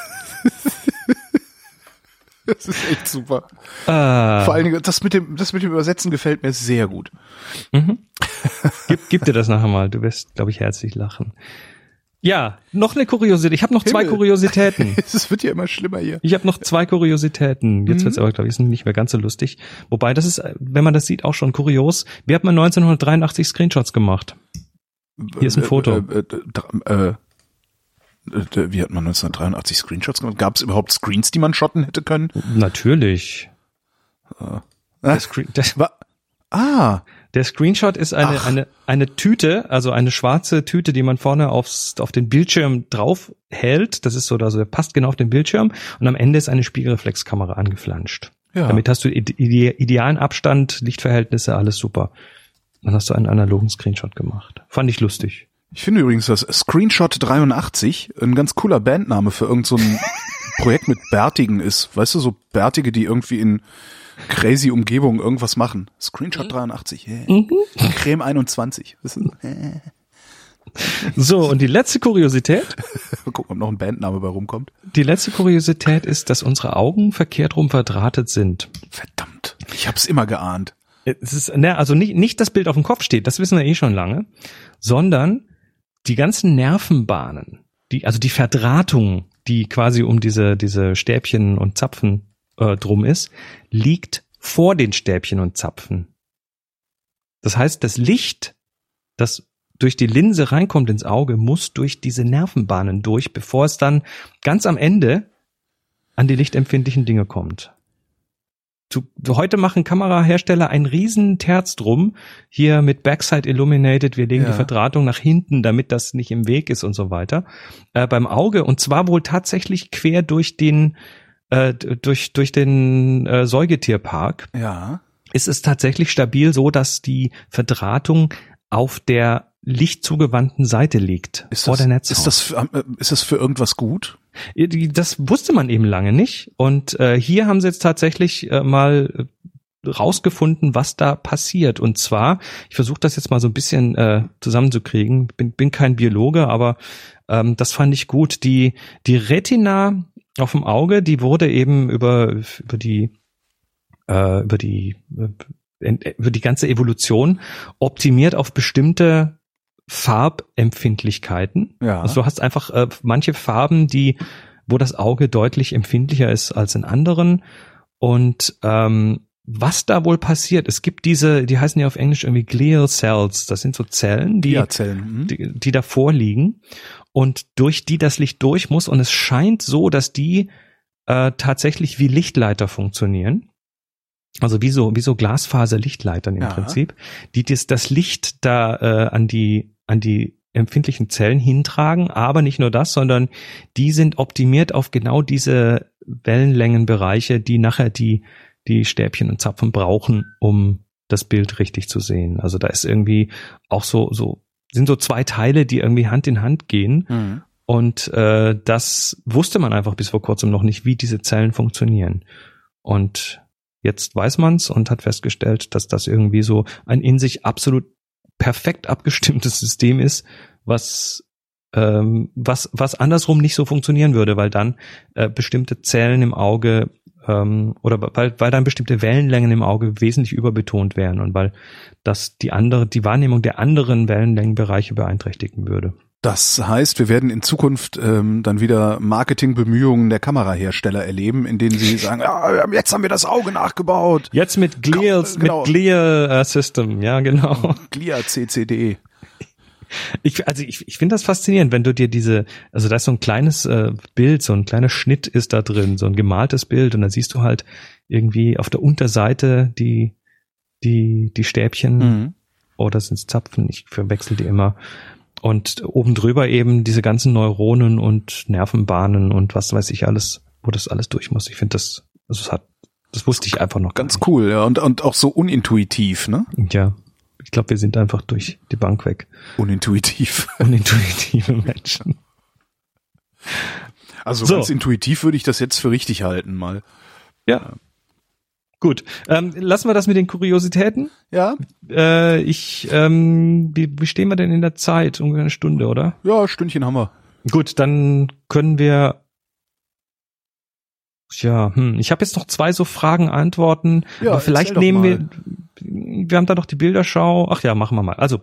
Das ist echt super. Ah. Vor allen Dingen, das mit dem, das mit dem Übersetzen gefällt mir sehr gut. Mhm. Gib, gib dir das nachher mal. Du wirst, glaube ich, herzlich lachen. Ja, noch eine Kuriosität. Ich habe noch zwei Himmel. Kuriositäten. Es wird ja immer schlimmer hier. Ich habe noch zwei Kuriositäten. Jetzt mhm. wird's aber, glaube ich, nicht mehr ganz so lustig. Wobei, das ist, wenn man das sieht, auch schon kurios. Wir haben neunzehnhundertdreiundachtzig Screenshots gemacht. Hier ist ein Foto. Äh, äh, äh, äh, Wie hat man neunzehnhundertdreiundachtzig Screenshots gemacht? Gab es überhaupt Screens, die man shotten hätte können? Natürlich. Uh. Der Screen, der, Wa- ah. Der Screenshot ist eine, Ach. eine, eine Tüte, also eine schwarze Tüte, die man vorne aufs, auf den Bildschirm drauf hält. Das ist so, also der passt genau auf den Bildschirm. Und am Ende ist eine Spiegelreflexkamera angeflanscht. Ja. Damit hast du ide- idealen Abstand, Lichtverhältnisse, alles super. Dann hast du einen analogen Screenshot gemacht. Fand ich lustig. Ich finde übrigens, dass Screenshot dreiundachtzig ein ganz cooler Bandname für irgend so ein Projekt mit Bärtigen ist. Weißt du, so Bärtige, die irgendwie in crazy Umgebungen irgendwas machen. Screenshot dreiundachtzig. Yeah. Mhm. Creme einundzwanzig. So, und die letzte Kuriosität? Mal gucken, ob noch ein Bandname bei rumkommt. Die letzte Kuriosität ist, dass unsere Augen verkehrt rum verdrahtet sind. Verdammt. Ich hab's immer geahnt. Es ist, ne, also nicht, nicht das Bild auf dem Kopf steht, das wissen wir eh schon lange, sondern die ganzen Nervenbahnen, die, also die Verdrahtung, die quasi um diese, diese Stäbchen und Zapfen äh, drum ist, liegt vor den Stäbchen und Zapfen. Das heißt, das Licht, das durch die Linse reinkommt ins Auge, muss durch diese Nervenbahnen durch, bevor es dann ganz am Ende an die lichtempfindlichen Dinge kommt. Du, heute machen Kamerahersteller einen riesen Terz drum, hier mit Backside Illuminated, wir legen ja. die Verdrahtung nach hinten, damit das nicht im Weg ist und so weiter, äh, beim Auge, und zwar wohl tatsächlich quer durch den äh, durch durch den äh, Säugetierpark. Ja. Ist es tatsächlich stabil so, dass die Verdrahtung auf der lichtzugewandten Seite liegt, ist vor das, der Netzhaut. Ist das, für, ist das für irgendwas gut? Das wusste man eben lange nicht. Und äh, hier haben sie jetzt tatsächlich äh, mal rausgefunden, was da passiert. Und zwar, ich versuche das jetzt mal so ein bisschen äh, zusammenzukriegen. Bin, bin kein Biologe, aber ähm, das fand ich gut. Die die Retina auf dem Auge, die wurde eben über über die äh, über die äh, über die ganze Evolution optimiert auf bestimmte Farbempfindlichkeiten. Ja. Also du hast einfach äh, manche Farben, die, wo das Auge deutlich empfindlicher ist als in anderen. Und ähm, was da wohl passiert, es gibt diese, die heißen ja auf Englisch irgendwie Glial Cells, das sind so Zellen, die, ja, Zellen. Mhm. die, die davor liegen und durch die das Licht durch muss. Und es scheint so, dass die äh, tatsächlich wie Lichtleiter funktionieren. Also wie so, wie so Glasfaser-Lichtleitern im ja. Prinzip, die das, das Licht da äh, an die an die empfindlichen Zellen hintragen, aber nicht nur das, sondern die sind optimiert auf genau diese Wellenlängenbereiche, die nachher die die Stäbchen und Zapfen brauchen, um das Bild richtig zu sehen. Also da ist irgendwie auch so so sind so zwei Teile, die irgendwie Hand in Hand gehen. Mhm. Und äh, das wusste man einfach bis vor kurzem noch nicht, wie diese Zellen funktionieren. Und jetzt weiß man's und hat festgestellt, dass das irgendwie so ein in sich absolut perfekt abgestimmtes System ist, was ähm, was was andersrum nicht so funktionieren würde, weil dann äh, bestimmte Zellen im Auge ähm, oder weil, weil dann bestimmte Wellenlängen im Auge wesentlich überbetont wären und weil das die andere, die Wahrnehmung der anderen Wellenlängenbereiche beeinträchtigen würde. Das heißt, wir werden in Zukunft ähm, dann wieder Marketingbemühungen der Kamerahersteller erleben, in denen sie sagen, ja, jetzt haben wir das Auge nachgebaut. Jetzt mit Glial, genau. mit Glial System, ja genau. Glial C C D. Ich, also ich, ich finde das faszinierend, wenn du dir diese, also da ist so ein kleines äh, Bild, so ein kleiner Schnitt ist da drin, so ein gemaltes Bild und dann siehst du halt irgendwie auf der Unterseite die die die Stäbchen mhm. oder sind es Zapfen, ich verwechsel die immer. Und oben drüber eben diese ganzen Neuronen und Nervenbahnen und was weiß ich alles, wo das alles durch muss. Ich finde das, also es hat, das wusste ich einfach noch ganz cool, ja, und und auch so unintuitiv, ne? Ja, ich glaube, wir sind einfach durch die Bank weg. Unintuitiv. Unintuitive Menschen. Also so. Ganz intuitiv würde ich das jetzt für richtig halten, mal. Ja. Gut, ähm, lassen wir das mit den Kuriositäten. Ja. Äh, ich, ähm, wie, wie stehen wir denn in der Zeit? Ungefähr eine Stunde, oder? Ja, Stündchen haben wir. Gut, dann können wir. Ja, hm, ich habe jetzt noch zwei so Fragen, Antworten. Ja, aber vielleicht nehmen wir. Wir haben da noch die Bilderschau. Ach ja, machen wir mal. Also.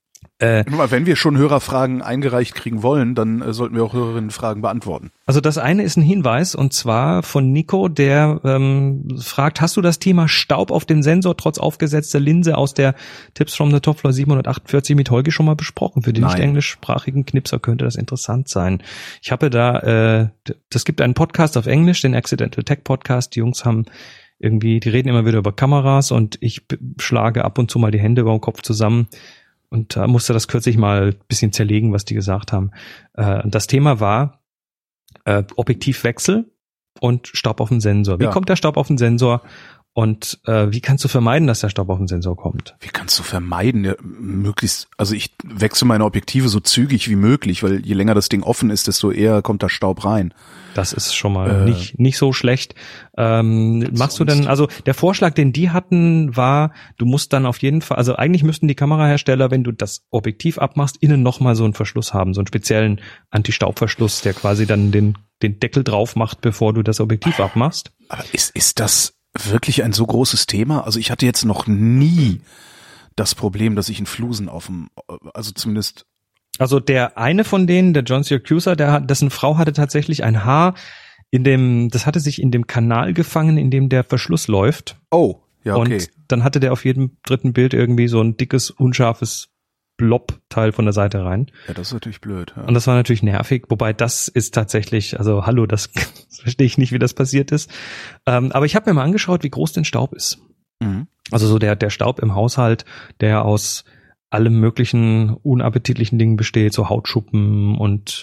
Äh, Wenn wir schon Hörerfragen eingereicht kriegen wollen, dann äh, sollten wir auch Hörerinnenfragen beantworten. Also das eine ist ein Hinweis und zwar von Nico, der ähm, fragt, hast du das Thema Staub auf dem Sensor trotz aufgesetzter Linse aus der Tips from the Top Floor siebenhundertachtundvierzig mit Holgi schon mal besprochen? Für die Nein. nicht englischsprachigen Knipser könnte das interessant sein. Ich habe da, äh, das gibt einen Podcast auf Englisch, den Accidental Tech Podcast. Die Jungs haben irgendwie, die reden immer wieder über Kameras und ich schlage ab und zu mal die Hände über den Kopf zusammen. Und da musste das kürzlich mal ein bisschen zerlegen, was die gesagt haben. Äh, das Thema war äh, Objektivwechsel und Staub auf den Sensor. Wie ja. kommt der Staub auf den Sensor? Und äh, wie kannst du vermeiden, dass der Staub auf den Sensor kommt? Wie kannst du vermeiden? Ja, möglichst, also ich wechsle meine Objektive so zügig wie möglich, weil je länger das Ding offen ist, desto eher kommt da Staub rein. Das ist schon mal äh, nicht nicht so schlecht. Ähm, machst sonst? du denn, also der Vorschlag, den die hatten, war, du musst dann auf jeden Fall, also eigentlich müssten die Kamerahersteller, wenn du das Objektiv abmachst, innen nochmal so einen Verschluss haben, so einen speziellen Anti-Staub-Verschluss, der quasi dann den den Deckel drauf macht, bevor du das Objektiv abmachst. Aber ist ist das wirklich ein so großes Thema? Also ich hatte jetzt noch nie das Problem, dass ich einen Flusen auf dem, also zumindest. Also der eine von denen, der John Siracusa, der hat, dessen Frau hatte tatsächlich ein Haar in dem, das hatte sich in dem Kanal gefangen, in dem der Verschluss läuft. Oh, ja, okay. Und dann hatte der auf jedem dritten Bild irgendwie so ein dickes, unscharfes Blob-Teil von der Seite rein. Ja, das ist natürlich blöd. Ja. Und das war natürlich nervig, wobei das ist tatsächlich, also hallo, das, das verstehe ich nicht, wie das passiert ist. Ähm, aber ich habe mir mal angeschaut, wie groß denn Staub ist. Mhm. Also so der der Staub im Haushalt, der aus allem möglichen unappetitlichen Dingen besteht, so Hautschuppen und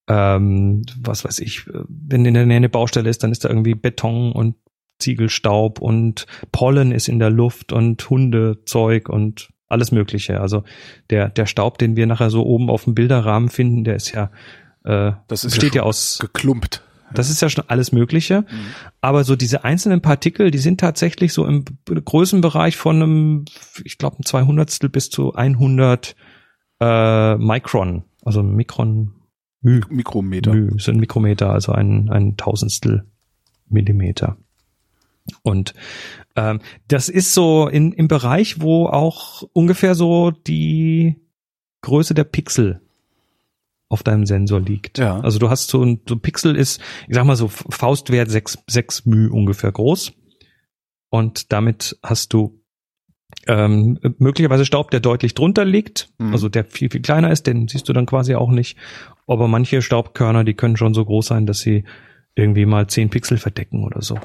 ähm, was weiß ich, wenn in der Nähe eine Baustelle ist, dann ist da irgendwie Beton und Ziegelstaub und Pollen ist in der Luft und Hundezeug und alles Mögliche. Also der der Staub, den wir nachher so oben auf dem Bilderrahmen finden, der ist ja äh, das ist besteht ja, ja aus geklumpt. Das ist ja schon alles Mögliche. Mhm. Aber so diese einzelnen Partikel, die sind tatsächlich so im Größenbereich von einem, ich glaube, ein Zweihundertstel bis zu hundert äh, Mikron, also Mikron, Mü, Mikrometer. Mü, sind Mikrometer, also ein ein Tausendstel Millimeter. Und ähm, das ist so in im Bereich, wo auch ungefähr so die Größe der Pixel auf deinem Sensor liegt. Ja. Also du hast so ein, so ein Pixel ist, ich sag mal so Faustwert sechs, sechs μ ungefähr groß. Und damit hast du ähm, möglicherweise Staub, der deutlich drunter liegt, mhm. also der viel, viel kleiner ist, den siehst du dann quasi auch nicht. Aber manche Staubkörner, die können schon so groß sein, dass sie irgendwie mal zehn Pixel verdecken oder so.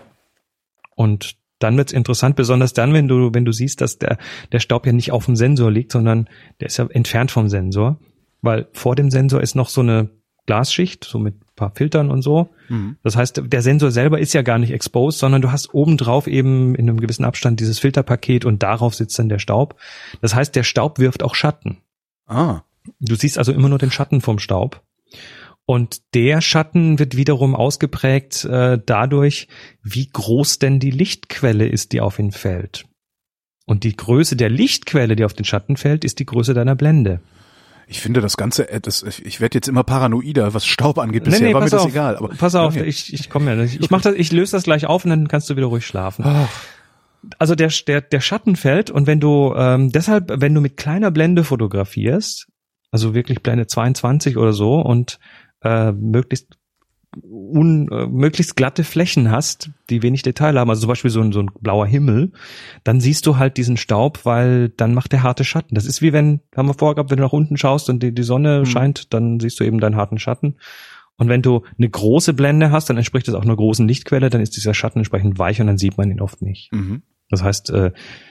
Und dann wird's interessant, besonders dann, wenn du, wenn du siehst, dass der, der Staub ja nicht auf dem Sensor liegt, sondern der ist ja entfernt vom Sensor. Weil vor dem Sensor ist noch so eine Glasschicht, so mit ein paar Filtern und so. Mhm. Das heißt, der Sensor selber ist ja gar nicht exposed, sondern du hast obendrauf eben in einem gewissen Abstand dieses Filterpaket und darauf sitzt dann der Staub. Das heißt, der Staub wirft auch Schatten. Ah. Du siehst also immer nur den Schatten vom Staub. Und der Schatten wird wiederum ausgeprägt äh, dadurch, wie groß denn die Lichtquelle ist, die auf ihn fällt. Und die Größe der Lichtquelle, die auf den Schatten fällt, ist die Größe deiner Blende. Ich finde das Ganze, das, ich werde jetzt immer paranoider, was Staub angeht. Bisher nee, nee, war mir das auf, egal. Aber pass auf, okay. ich, ich komme ja nicht. Ich mach das, ich löse das gleich auf und dann kannst du wieder ruhig schlafen. Ach. Also der, der, der Schatten fällt und wenn du, ähm, deshalb, wenn du mit kleiner Blende fotografierst, also wirklich Blende zweiundzwanzig oder so und äh, möglichst un, äh, möglichst glatte Flächen hast, die wenig Detail haben, also zum Beispiel so ein, so ein blauer Himmel, dann siehst du halt diesen Staub, weil dann macht der harte Schatten. Das ist wie wenn, haben wir vorher gehabt, wenn du nach unten schaust und die, die Sonne mhm. scheint, dann siehst du eben deinen harten Schatten. Und wenn du eine große Blende hast, dann entspricht das auch einer großen Lichtquelle, dann ist dieser Schatten entsprechend weich und dann sieht man ihn oft nicht. Mhm. Das heißt, äh,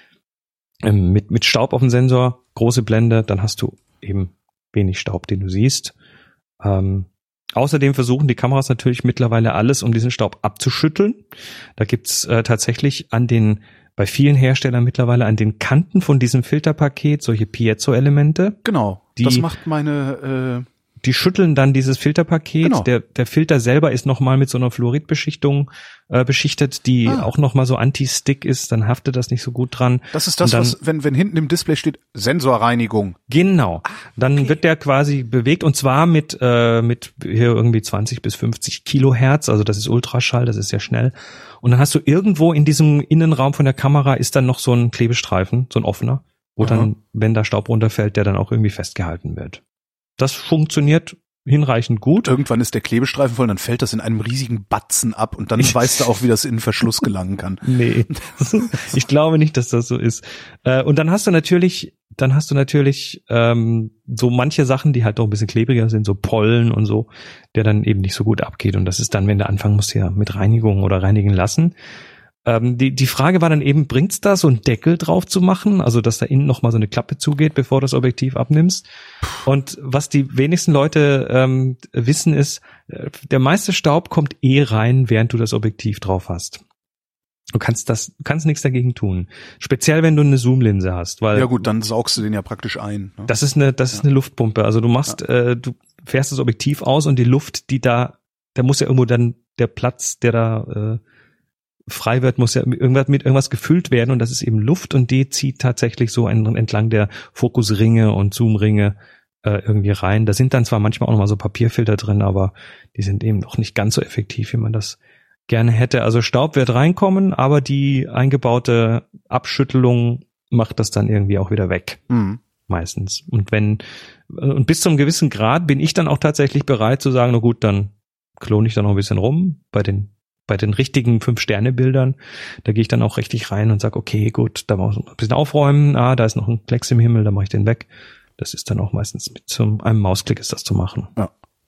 mit, mit Staub auf dem Sensor, große Blende, dann hast du eben wenig Staub, den du siehst. Ähm, Außerdem versuchen die Kameras natürlich mittlerweile alles, um diesen Staub abzuschütteln. Da gibt's äh, tatsächlich an den, bei vielen Herstellern mittlerweile an den Kanten von diesem Filterpaket solche Piezo-Elemente. Genau, die, das macht meine... Äh Die schütteln dann dieses Filterpaket. Genau. Der, der Filter selber ist nochmal mit so einer Fluoridbeschichtung äh, beschichtet, die ah. auch nochmal so anti-stick ist, dann haftet das nicht so gut dran. Das ist das, dann, was, wenn, wenn hinten im Display steht, Sensorreinigung. Genau. Ah, dann okay. wird der quasi bewegt und zwar mit, äh, mit hier irgendwie zwanzig bis fünfzig Kilohertz, also das ist Ultraschall, das ist sehr schnell. Und dann hast du irgendwo in diesem Innenraum von der Kamera ist dann noch so ein Klebestreifen, so ein offener, wo Aha. dann, wenn da Staub runterfällt, der dann auch irgendwie festgehalten wird. Das funktioniert hinreichend gut. Irgendwann ist der Klebestreifen voll, dann fällt das in einem riesigen Batzen ab und dann weißt du auch, wie das in den Verschluss gelangen kann. Nee, ich glaube nicht, dass das so ist. Und dann hast du natürlich, dann hast du natürlich ähm, so manche Sachen, die halt doch ein bisschen klebriger sind, so Pollen und so, der dann eben nicht so gut abgeht. Und das ist dann, wenn du anfangen musst, ja mit Reinigung oder reinigen lassen. Ähm, die, die Frage war dann eben, bringt's da so einen Deckel drauf zu machen, also dass da innen nochmal so eine Klappe zugeht, bevor du das Objektiv abnimmst. Und was die wenigsten Leute ähm, wissen ist, der meiste Staub kommt eh rein, während du das Objektiv drauf hast. Du kannst das, du kannst nichts dagegen tun. Speziell, wenn du eine Zoomlinse hast, weil. Ja gut, dann saugst du den ja praktisch ein. Ne? Das ist eine, das ist ja. eine Luftpumpe. Also du machst, ja. äh, du fährst das Objektiv aus und die Luft, die da, da muss ja irgendwo dann der Platz, der da, äh, frei wird, muss ja irgendwas mit irgendwas gefüllt werden und das ist eben Luft und die zieht tatsächlich so entlang der Fokusringe und Zoomringe äh, irgendwie rein. Da sind dann zwar manchmal auch noch mal so Papierfilter drin, aber die sind eben noch nicht ganz so effektiv, wie man das gerne hätte. Also Staub wird reinkommen, aber die eingebaute Abschüttelung macht das dann irgendwie auch wieder weg. Mhm. Meistens. Und wenn, und bis zu einem gewissen Grad bin ich dann auch tatsächlich bereit zu sagen, na gut, dann klone ich da noch ein bisschen rum bei den Bei den richtigen Fünf-Sterne-Bildern, da gehe ich dann auch richtig rein und sage, okay, gut, da muss ich ein bisschen aufräumen, ah, da ist noch ein Klecks im Himmel, da mache ich den weg. Das ist dann auch meistens mit zum einem Mausklick ist das zu machen. Ja.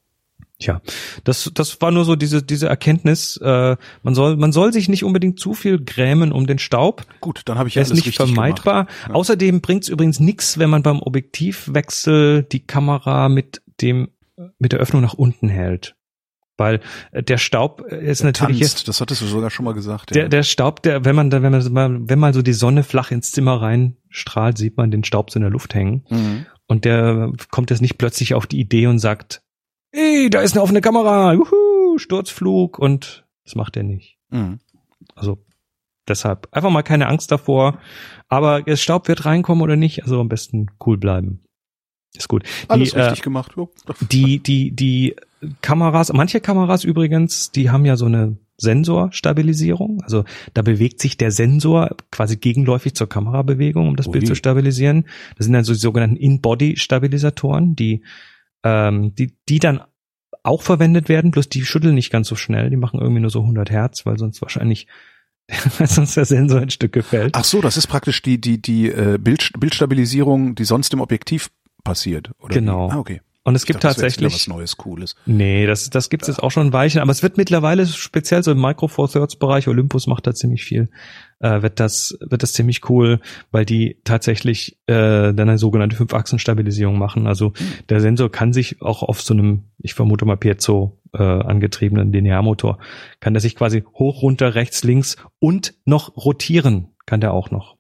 Tja, das das war nur so diese diese Erkenntnis, äh, man soll man soll sich nicht unbedingt zu viel grämen um den Staub. Gut, dann habe ich ja alles richtig richtig vermeidbar. Ja. Außerdem bringt's übrigens nichts, wenn man beim Objektivwechsel die Kamera mit dem mit der Öffnung nach unten hält. Weil der Staub ist der natürlich tanzt, jetzt, das hattest du sogar schon mal gesagt. Der ja. der Staub, der wenn man da wenn man wenn mal so die Sonne flach ins Zimmer reinstrahlt, sieht man den Staub so in der Luft hängen mhm. und der kommt jetzt nicht plötzlich auf die Idee und sagt, ey, da ist eine offene Kamera, juhu, Sturzflug und das macht er nicht. Mhm. Also deshalb einfach mal keine Angst davor, aber der Staub wird reinkommen oder nicht, also am besten cool bleiben. Ist gut. Die, Alles richtig äh, gemacht. Oh. Die, die, die Kameras, manche Kameras übrigens, die haben ja so eine Sensorstabilisierung. Also da bewegt sich der Sensor quasi gegenläufig zur Kamerabewegung, um das Ui. Bild zu stabilisieren. Das sind dann so die sogenannten In-Body-Stabilisatoren, die, ähm, die, die dann auch verwendet werden, bloß die schütteln nicht ganz so schnell. Die machen irgendwie nur so hundert Hertz, weil sonst wahrscheinlich weil sonst der Sensor in Stücke fällt. Ach so, das ist praktisch die, die, die äh, Bild, Bildstabilisierung, die sonst im Objektiv passiert, oder? Genau. Ah, okay. Und es gibt dachte, tatsächlich was Neues, Cooles. Nee, das das gibt's ja. jetzt auch schon ein Weilchen, aber es wird mittlerweile speziell so im Micro Four Thirds Bereich, Olympus macht da ziemlich viel, äh, wird das wird das ziemlich cool, weil die tatsächlich äh, dann eine sogenannte Fünf-Achsen-Stabilisierung machen. Also mhm. der Sensor kann sich auch auf so einem, ich vermute mal Piezo äh, angetriebenen Linearmotor, kann der sich quasi hoch, runter, rechts, links und noch rotieren kann der auch noch.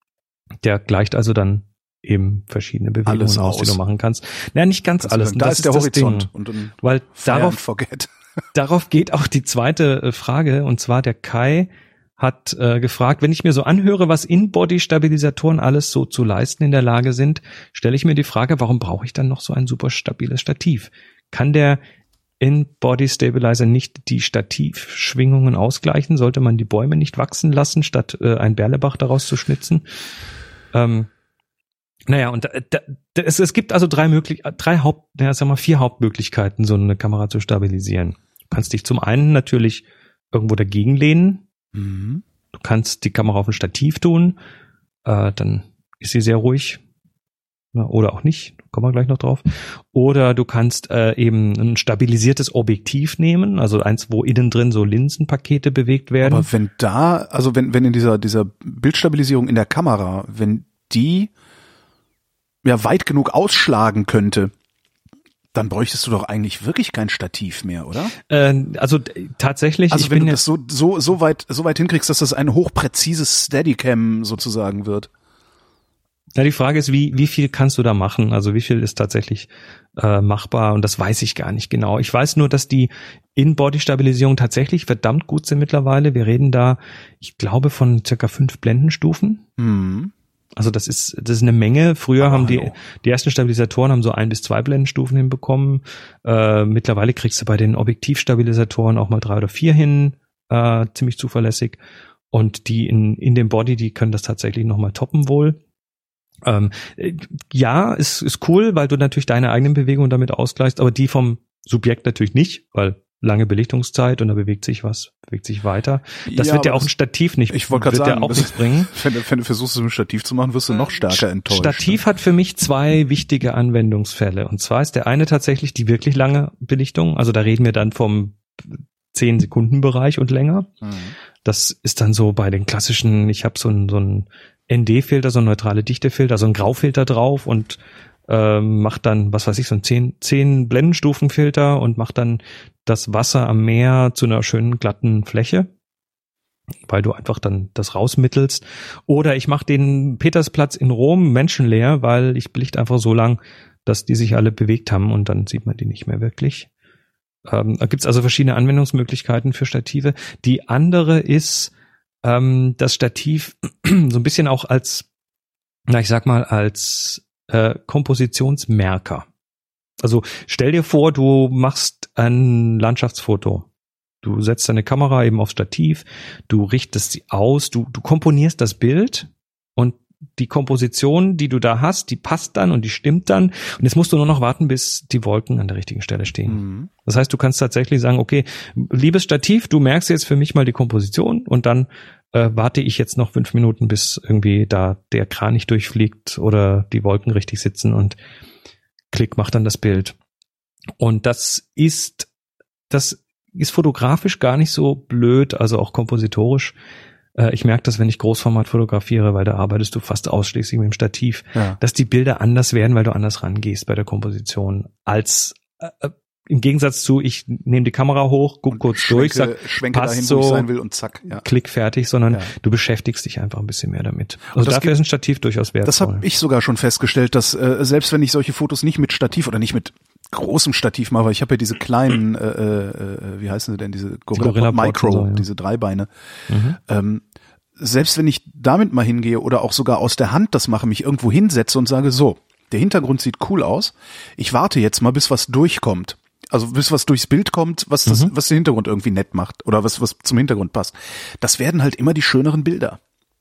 Der gleicht also dann eben verschiedene Bewegungen alles aus, aus, die du machen kannst. Naja, nicht ganz alles. Sagen, da das ist der das Horizont. Ding. Und, und weil darauf, forget. darauf geht auch die zweite Frage, und zwar der Kai hat äh, gefragt, wenn ich mir so anhöre, was In-Body-Stabilisatoren alles so zu leisten in der Lage sind, stelle ich mir die Frage, warum brauche ich dann noch so ein super stabiles Stativ? Kann der In-Body-Stabilizer nicht die Stativschwingungen ausgleichen? Sollte man die Bäume nicht wachsen lassen, statt äh, ein Berlebach daraus zu schnitzen? Ähm, naja, und da, da, es, es gibt also drei möglich, drei Haupt, ja, sag mal vier Hauptmöglichkeiten, so eine Kamera zu stabilisieren. Du kannst dich zum einen natürlich irgendwo dagegen lehnen. Mhm. Du kannst die Kamera auf ein Stativ tun, äh, dann ist sie sehr ruhig. Ja, oder auch nicht, kommen wir gleich noch drauf. Oder du kannst äh, eben ein stabilisiertes Objektiv nehmen, also eins, wo innen drin so Linsenpakete bewegt werden. Aber wenn da, also wenn, wenn in dieser, dieser Bildstabilisierung in der Kamera, wenn die ja weit genug ausschlagen könnte, dann bräuchtest du doch eigentlich wirklich kein Stativ mehr, oder? Äh, also d- tatsächlich. Also ich wenn bin du das so so so weit so weit hinkriegst, dass das ein hochpräzises Steadicam sozusagen wird. Ja, die Frage ist, wie wie viel kannst du da machen? Also wie viel ist tatsächlich äh, machbar? Und das weiß ich gar nicht genau. Ich weiß nur, dass die In-Body-Stabilisierung tatsächlich verdammt gut sind mittlerweile. Wir reden da, ich glaube, von circa fünf Blendenstufen. Mhm. Also das ist das ist eine Menge. Früher Aber haben die hallo. die ersten Stabilisatoren haben so ein bis zwei Blendenstufen hinbekommen. Äh, mittlerweile kriegst du bei den Objektivstabilisatoren auch mal drei oder vier hin, äh, ziemlich zuverlässig. Und die in in dem Body, die können das tatsächlich noch mal toppen wohl. Ähm, ja, ist ist cool, weil du natürlich deine eigenen Bewegungen damit ausgleichst, aber die vom Subjekt natürlich nicht, weil lange Belichtungszeit und da bewegt sich was, bewegt sich weiter. Das Ja, wird ja aber auch ein Stativ nicht, Ich wollte gerade wird sagen, ja auch das- nichts bringen. Wenn du, wenn du versuchst, es mit dem Stativ zu machen, wirst du noch stärker enttäuscht. Stativ hat für mich zwei wichtige Anwendungsfälle. Und zwar ist der eine tatsächlich die wirklich lange Belichtung. Also da reden wir dann vom zehn Sekunden Bereich und länger. Mhm. Das ist dann so bei den klassischen, ich habe so ein, so ein N D-Filter, so ein neutrale Dichtefilter, so ein Graufilter drauf und ähm, macht dann, was weiß ich, so ein zehn, zehn Blendenstufenfilter und macht dann das Wasser am Meer zu einer schönen glatten Fläche, weil du einfach dann das rausmittelst. Oder ich mache den Petersplatz in Rom menschenleer, weil ich belichte einfach so lang, dass die sich alle bewegt haben und dann sieht man die nicht mehr wirklich. Ähm, da gibt's also verschiedene Anwendungsmöglichkeiten für Stative. Die andere ist ähm, das Stativ so ein bisschen auch als, na ich sag mal, als äh, Kompositionsmerker. Also stell dir vor, du machst ein Landschaftsfoto. Du setzt deine Kamera eben aufs Stativ, du richtest sie aus, du, du komponierst das Bild und die Komposition, die du da hast, die passt dann und die stimmt dann. Und jetzt musst du nur noch warten, bis die Wolken an der richtigen Stelle stehen. Mhm. Das heißt, du kannst tatsächlich sagen, okay, liebes Stativ, du merkst jetzt für mich mal die Komposition und dann äh, warte ich jetzt noch fünf Minuten, bis irgendwie da der Kranich durchfliegt oder die Wolken richtig sitzen und klick, macht dann das Bild. Und das ist, das ist fotografisch gar nicht so blöd, also auch kompositorisch. Ich merke das, wenn ich Großformat fotografiere, weil da arbeitest du fast ausschließlich mit dem Stativ, ja. Dass die Bilder anders werden, weil du anders rangehst bei der Komposition, als äh, im Gegensatz zu, ich nehme die Kamera hoch, guck und kurz schwenke, durch, sag, schwenke passt dahin, so, wo ich sein will und zack. Ja. Klick, fertig, sondern ja. Du beschäftigst dich einfach ein bisschen mehr damit. Also dafür gibt, ist ein Stativ durchaus wertvoll. Das habe ich sogar schon festgestellt, dass äh, selbst wenn ich solche Fotos nicht mit Stativ oder nicht mit großem Stativ mache, weil ich habe ja diese kleinen, äh, äh, wie heißen sie denn, diese Gorilla, Gorilla Micro, so, ja. Diese Dreibeine. Mhm. Ähm, selbst wenn ich damit mal hingehe oder auch sogar aus der Hand das mache, mich irgendwo hinsetze und sage, so, der Hintergrund sieht cool aus, ich warte jetzt mal, bis was durchkommt. Also bis was durchs Bild kommt, was das, mhm. was den Hintergrund irgendwie nett macht oder was, was zum Hintergrund passt. Das werden halt immer die schöneren Bilder.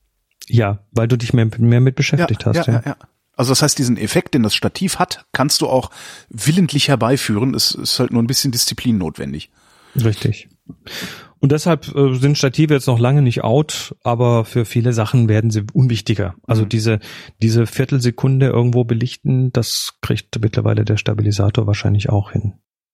Ja, weil du dich mehr, mehr mit beschäftigt ja, hast. Ja, ja, ja, ja. Also das heißt, diesen Effekt, den das Stativ hat, kannst du auch willentlich herbeiführen. Es ist halt nur ein bisschen Disziplin notwendig. Richtig. Und deshalb äh, sind Stative jetzt noch lange nicht out, aber für viele Sachen werden sie unwichtiger. Also mhm. diese diese Viertelsekunde irgendwo belichten, das kriegt mittlerweile der Stabilisator wahrscheinlich auch hin.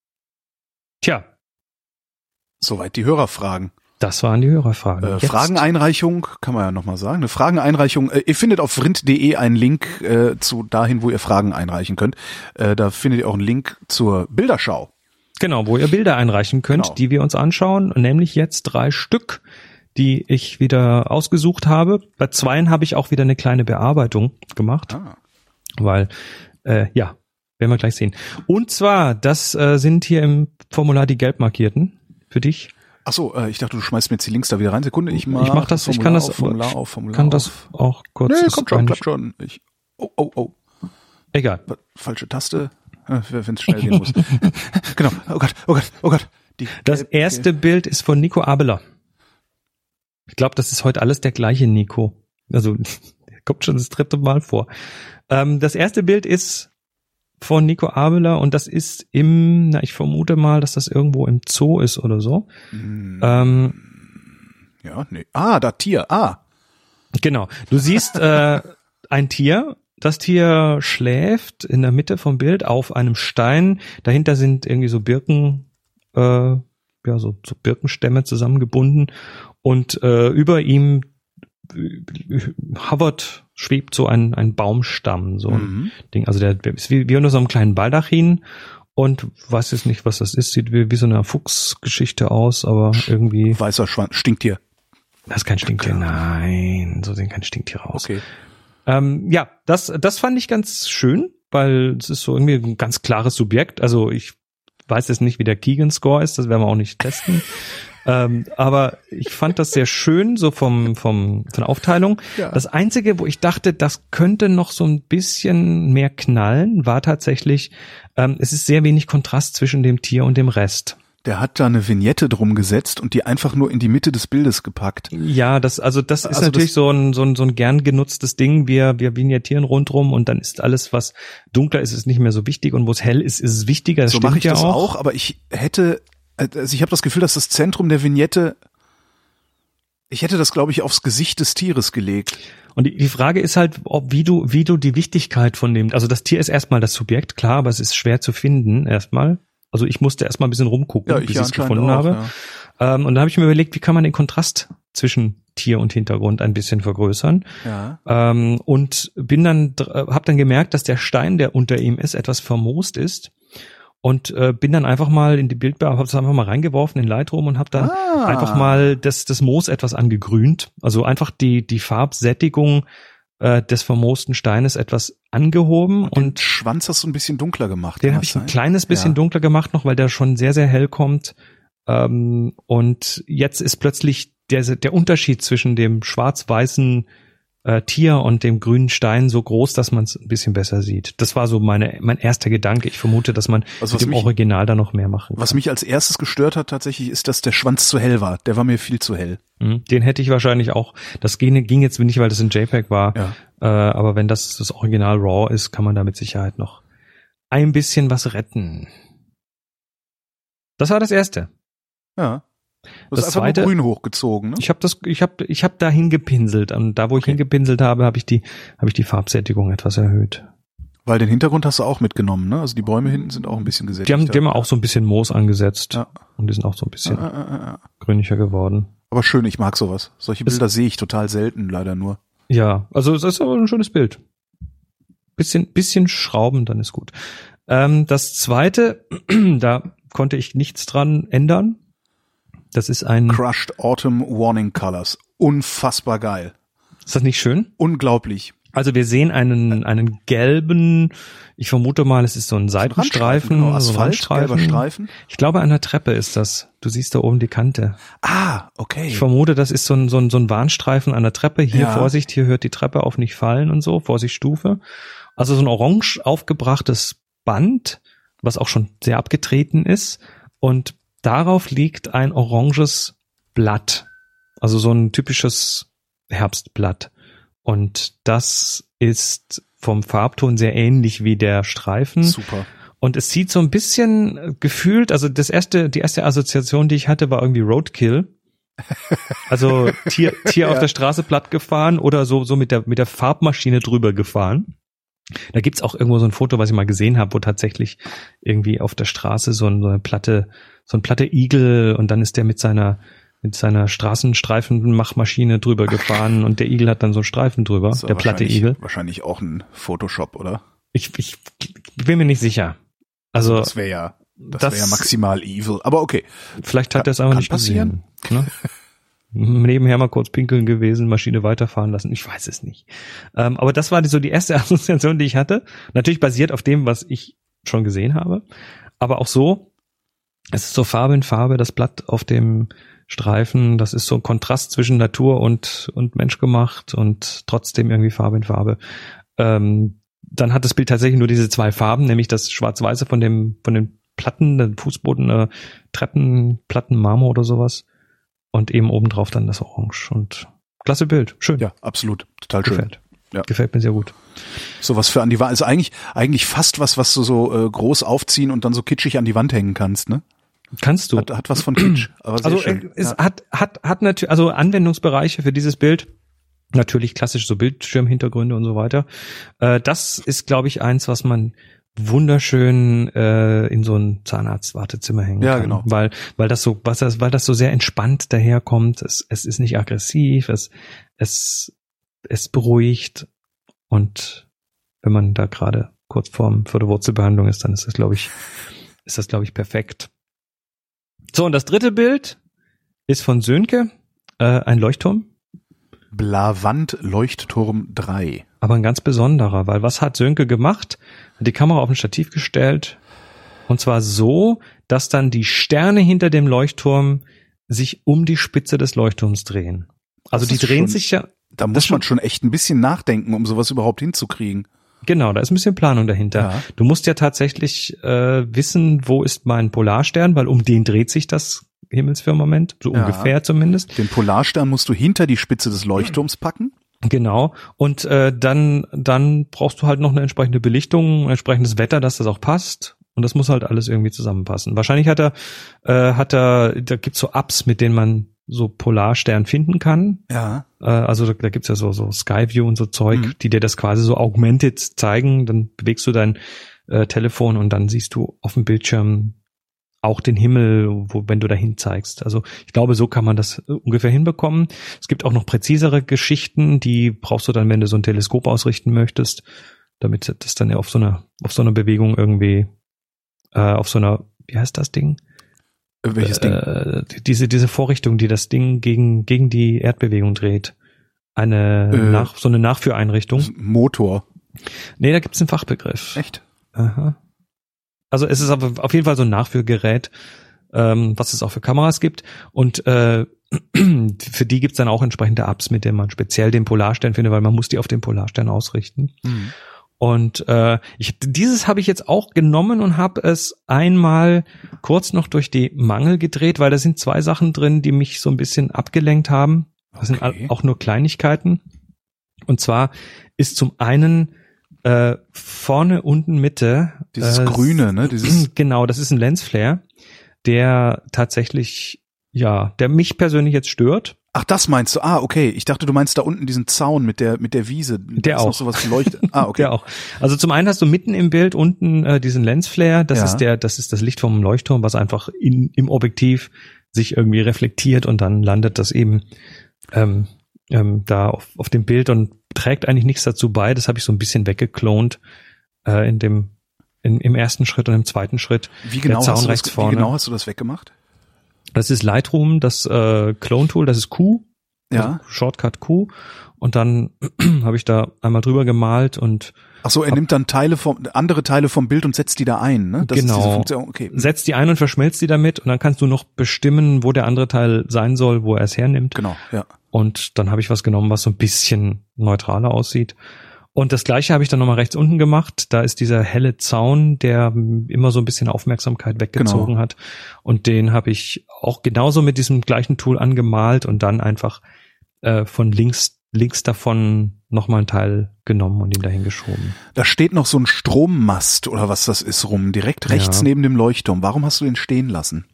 Tja. Soweit die Hörerfragen. Das waren die Hörerfragen. Äh, Frageneinreichung, kann man ja nochmal sagen. Eine Frageneinreichung. Äh, ihr findet auf vrind punkt de einen Link äh, zu dahin, wo ihr Fragen einreichen könnt. Äh, da findet ihr auch einen Link zur Bilderschau. Genau, wo ihr Bilder einreichen könnt, genau. Die wir uns anschauen. Nämlich jetzt drei Stück, die ich wieder ausgesucht habe. Bei zweien habe ich auch wieder eine kleine Bearbeitung gemacht. Ah. Weil, äh, ja, werden wir gleich sehen. Und zwar, das äh, sind hier im Formular die gelb markierten für dich. Ach so, äh, ich dachte, du schmeißt mir jetzt die Links da wieder rein. Sekunde, ich mach, ich mach das, Formular ich kann das, auf, Formular auf, Formular kann auf. das auch kurz. Nee, ist kommt schon, eigentlich- klappt schon. Ich, oh, oh, oh. Egal. Falsche Taste. Wenn es schnell gehen muss. Genau. Oh Gott, oh Gott, oh Gott. Die, Das gelb- erste gelb- Bild ist von Nico Abeler. Ich glaube, das ist heute alles der gleiche Nico. Also, der kommt schon das dritte Mal vor. Ähm, das erste Bild ist von Nico Abeler und das ist im, na, ich vermute mal, dass das irgendwo im Zoo ist oder so. Hm, Ähm, ja, nee. Ah, da Tier. Ah. genau. Du siehst äh, ein Tier. Das Tier schläft in der Mitte vom Bild auf einem Stein. Dahinter sind irgendwie so Birken, äh, ja, so, so Birkenstämme zusammengebunden. Und äh, über ihm hovert, schwebt so ein, ein Baumstamm, so ein Mhm. Ding. Also der, der ist wie, wie unter so einem kleinen Baldachin und weiß jetzt nicht, was das ist. Sieht wie, wie so eine Fuchsgeschichte aus, aber irgendwie, Weißer Schwanz. Stinktier. das ist kein Stinktier. Nein, so sehen kein Stinktier aus. Okay. Ähm, ja, das, das fand ich ganz schön, weil es ist so irgendwie ein ganz klares Subjekt. Also ich weiß jetzt nicht, wie der Keegan-Score ist, das werden wir auch nicht testen. ähm, aber ich fand das sehr schön, so vom, vom, von der Aufteilung. Ja. Das Einzige, wo ich dachte, das könnte noch so ein bisschen mehr knallen, war tatsächlich, ähm, es ist sehr wenig Kontrast zwischen dem Tier und dem Rest. Der hat da eine Vignette drum gesetzt und die einfach nur in die Mitte des Bildes gepackt. Ja, das, also das ist Also natürlich das- so ein, so ein, so ein gern genutztes Ding. Wir, wir vignettieren rundrum und dann ist alles, was dunkler ist, ist nicht mehr so wichtig und wo es hell ist, ist es wichtiger. Das So stimmt mache ich ja das auch. auch, aber ich hätte, also ich habe das Gefühl, dass das Zentrum der Vignette, ich hätte das, glaube ich, aufs Gesicht des Tieres gelegt. Und die, die Frage ist halt, ob, wie du, wie du die Wichtigkeit von dem, also das Tier ist erstmal das Subjekt, klar, aber es ist schwer zu finden erstmal. Also ich musste erstmal ein bisschen rumgucken, bis ich es anscheinend gefunden auch, habe. Ja. Ähm, und da habe ich mir überlegt, wie kann man den Kontrast zwischen Tier und Hintergrund ein bisschen vergrößern. Ja. Ähm, und bin dann, habe dann gemerkt, dass der Stein, der unter ihm ist, etwas vermoost ist. Und äh, bin dann einfach mal in die Bildbearbeitung, habe es einfach mal reingeworfen in Lightroom und habe dann Ah. einfach mal das, das Moos etwas angegrünt. Also einfach die, die Farbsättigung äh, des vermoosten Steines etwas angehoben. Und den Und Schwanz hast du ein bisschen dunkler gemacht. den kann habe das ich ein sein? kleines bisschen Ja. dunkler gemacht noch, weil der schon sehr, sehr hell kommt. Ähm, und jetzt ist plötzlich der, der Unterschied zwischen dem schwarz-weißen äh, Tier und dem grünen Stein so groß, dass man es ein bisschen besser sieht. Das war so meine mein erster Gedanke. Ich vermute, dass man Also was mit dem mich- Original da noch mehr machen kann. Was mich als erstes gestört hat tatsächlich, ist, dass der Schwanz zu hell war. Der war mir viel zu hell. Mhm. Den hätte ich wahrscheinlich auch, das ging, ging jetzt nicht, weil das ein JPEG war, Ja. äh, aber wenn das das Original RAW ist, kann man da mit Sicherheit noch ein bisschen was retten. Das war das Erste. Ja. Du Das hast einfach zweite- nur grün hochgezogen, ne? Ich habe das, ich habe, ich habe da hingepinselt und da, wo ich Okay. hingepinselt habe, habe ich die, habe ich die Farbsättigung etwas erhöht. Weil den Hintergrund hast du auch mitgenommen, ne? Also die Bäume hinten sind auch ein bisschen gesättigt. Die haben, die haben auch so ein bisschen Moos angesetzt Ja. und die sind auch so ein bisschen Ja, ja, ja, ja. grünlicher geworden. Aber schön, ich mag sowas. Solche Das- Bilder sehe ich total selten, leider nur. Ja, also es ist aber ein schönes Bild. Bisschen, bisschen schrauben, dann ist gut. Ähm, das zweite, da konnte ich nichts dran ändern. Das ist ein, Crushed Autumn Warning Colors. Unfassbar geil. ist das nicht schön? Unglaublich. Also wir sehen einen, einen gelben, ich vermute mal, es ist so ein Seitenstreifen, Genau, so ein Asphalt, gelber Streifen. Ich glaube, an der Treppe ist das. Du siehst da oben die Kante. Ah, okay. Ich vermute, das ist so ein, so ein, so ein Warnstreifen an der Treppe. Hier, Ja. Vorsicht, hier hört die Treppe auf, nicht fallen und so. Vorsicht, Stufe. Also so ein orange aufgebrachtes Band, was auch schon sehr abgetreten ist. Und darauf liegt ein oranges Blatt. Also so ein typisches Herbstblatt. Und das ist vom Farbton sehr ähnlich wie der Streifen. Super. Und es sieht so ein bisschen gefühlt, also das erste, die erste Assoziation, die ich hatte, war irgendwie Roadkill. Also Tier, Tier Ja. auf der Straße platt gefahren oder so, so mit der, mit der Farbmaschine drüber gefahren. Da gibt's auch irgendwo so ein Foto, was ich mal gesehen habe, wo tatsächlich irgendwie auf der Straße so, ein, so eine platte, so ein platte Igel und dann ist der mit seiner, mit seiner Straßenstreifenmachmaschine drüber gefahren und der Igel hat dann so einen Streifen drüber, Das ist der platte wahrscheinlich- Igel. Wahrscheinlich auch ein Photoshop, oder? Ich, ich bin mir nicht sicher. Also, Das wäre ja, das, das- wäre ja maximal evil. Aber okay. vielleicht hat Kann- er es aber kann nicht passieren. gesehen. Ne? Nebenher mal kurz pinkeln gewesen, Maschine weiterfahren lassen. Ich weiß es nicht. Ähm, aber das war die, so die erste Assoziation, die ich hatte. Natürlich basiert auf dem, was ich schon gesehen habe. Aber auch so Es ist so Farbe in Farbe, das Blatt auf dem Streifen, das ist so ein Kontrast zwischen Natur und und Mensch gemacht und trotzdem irgendwie Farbe in Farbe. Ähm, dann hat das Bild tatsächlich nur diese zwei Farben, nämlich das Schwarz-Weiße von dem von den Platten, den Fußboden, äh, Treppen, Platten, Marmor oder sowas und eben obendrauf dann das Orange und klasse Bild, schön. Ja, absolut, total schön. Gefällt. Ja. Gefällt mir sehr gut. Sowas für an die Wand, also eigentlich eigentlich fast was, was du so äh, groß aufziehen und dann so kitschig an die Wand hängen kannst, ne? Kannst du. Hat, hat was von Kitsch, aber sehr Also schön. es Ja. hat hat hat natürlich also Anwendungsbereiche für dieses Bild. Natürlich klassisch so Bildschirmhintergründe und so weiter. Äh, das ist, glaube ich, eins, was man wunderschön äh, in so ein Zahnarztwartezimmer hängen Ja, kann, genau. weil weil das so was das weil das so sehr entspannt daherkommt. Es es ist nicht aggressiv, es es es beruhigt und wenn man da gerade kurz vorm vor der Wurzelbehandlung ist, dann ist das, glaube ich, ist das, glaube ich, perfekt. So, und das dritte Bild ist von Sönke, äh, ein Leuchtturm, Blavant Leuchtturm drei. aber ein ganz besonderer, weil was hat Sönke gemacht? Hat die Kamera auf ein Stativ gestellt und zwar so, dass dann die Sterne hinter dem Leuchtturm sich um die Spitze des Leuchtturms drehen. Also Das die ist drehen schon- sich ja, Da muss man schon echt ein bisschen nachdenken, um sowas überhaupt hinzukriegen. genau, da ist ein bisschen Planung dahinter. Ja. Du musst ja tatsächlich äh, wissen, wo ist mein Polarstern, weil um den dreht sich das Himmelsfirmament, so Ja. ungefähr zumindest. Den Polarstern musst du hinter die Spitze des Leuchtturms packen. Genau. Und äh, dann dann brauchst du halt noch eine entsprechende Belichtung, ein entsprechendes Wetter, dass das auch passt. Und das muss halt alles irgendwie zusammenpassen. Wahrscheinlich hat er, äh, hat er, da gibt's so Apps, mit denen man so Polarstern finden kann. Ja. Äh, also da, da gibt's ja so so Skyview und so Zeug, Mhm. die dir das quasi so augmented zeigen. Dann bewegst du dein äh, Telefon und dann siehst du auf dem Bildschirm auch den Himmel, wo, wenn du dahin zeigst. Also ich glaube, so kann man das ungefähr hinbekommen. Es gibt auch noch präzisere Geschichten, die brauchst du dann, wenn du so ein Teleskop ausrichten möchtest, damit das dann auf so einer auf so einer Bewegung irgendwie äh, auf so einer, wie heißt das Ding? Äh, Welches Ding? Äh, diese diese Vorrichtung, die das Ding gegen gegen die Erdbewegung dreht. Eine Äh. nach so eine Nachführeinrichtung. Motor. Nee, da gibt's einen Fachbegriff. Echt? Aha. Also es ist aber auf jeden Fall so ein Nachführgerät, ähm, was es auch für Kameras gibt. Und äh, für die gibt's dann auch entsprechende Apps, mit denen man speziell den Polarstern findet, weil man muss die auf den Polarstern ausrichten. Mhm. Und äh, ich, dieses habe ich jetzt auch genommen und habe es einmal kurz noch durch die Mangel gedreht, weil da sind zwei Sachen drin, die mich so ein bisschen abgelenkt haben. Das sind Okay. auch nur Kleinigkeiten. Und zwar ist zum einen äh, vorne, unten, Mitte. Dieses äh, Grüne, ne? Dieses. Genau, das ist ein Lensflare, der tatsächlich, ja, der mich persönlich jetzt stört. Ach, das meinst du? Ah, okay. Ich dachte, du meinst da unten diesen Zaun mit der mit der Wiese. Der Da ist noch auch. sowas beleuchtet. Ah, okay. Der auch. Also zum einen hast du mitten im Bild unten äh, diesen Lensflare, das Ja. ist der, das ist das Licht vom Leuchtturm, was einfach in, im Objektiv sich irgendwie reflektiert und dann landet das eben ähm, ähm, da auf, auf dem Bild und trägt eigentlich nichts dazu bei. Das habe ich so ein bisschen weggeklont äh, in dem in, im ersten Schritt und im zweiten Schritt. Wie genau, Der Zaun hast du das, rechts wie vorne. genau hast du das weggemacht? Das ist Lightroom, das äh, Clone-Tool, das ist Q, Ja. also Shortcut Q. Und dann habe ich da einmal drüber gemalt und Ach so, er nimmt dann Teile vom andere Teile vom Bild und setzt die da ein, ne? Das Genau. ist diese Funktion. Okay. setzt die ein und verschmelzt die damit und dann kannst du noch bestimmen, wo der andere Teil sein soll, wo er es hernimmt. Genau, ja. Und dann habe ich was genommen, was so ein bisschen neutraler aussieht. Und das Gleiche habe ich dann nochmal rechts unten gemacht. Da ist dieser helle Zaun, der immer so ein bisschen Aufmerksamkeit weggezogen Genau. hat. Und den habe ich auch genauso mit diesem gleichen Tool angemalt und dann einfach äh, von links links davon nochmal einen Teil genommen und ihn dahin geschoben. Da steht noch so ein Strommast oder was das ist rum, direkt rechts Ja. neben dem Leuchtturm. Warum hast du den stehen lassen?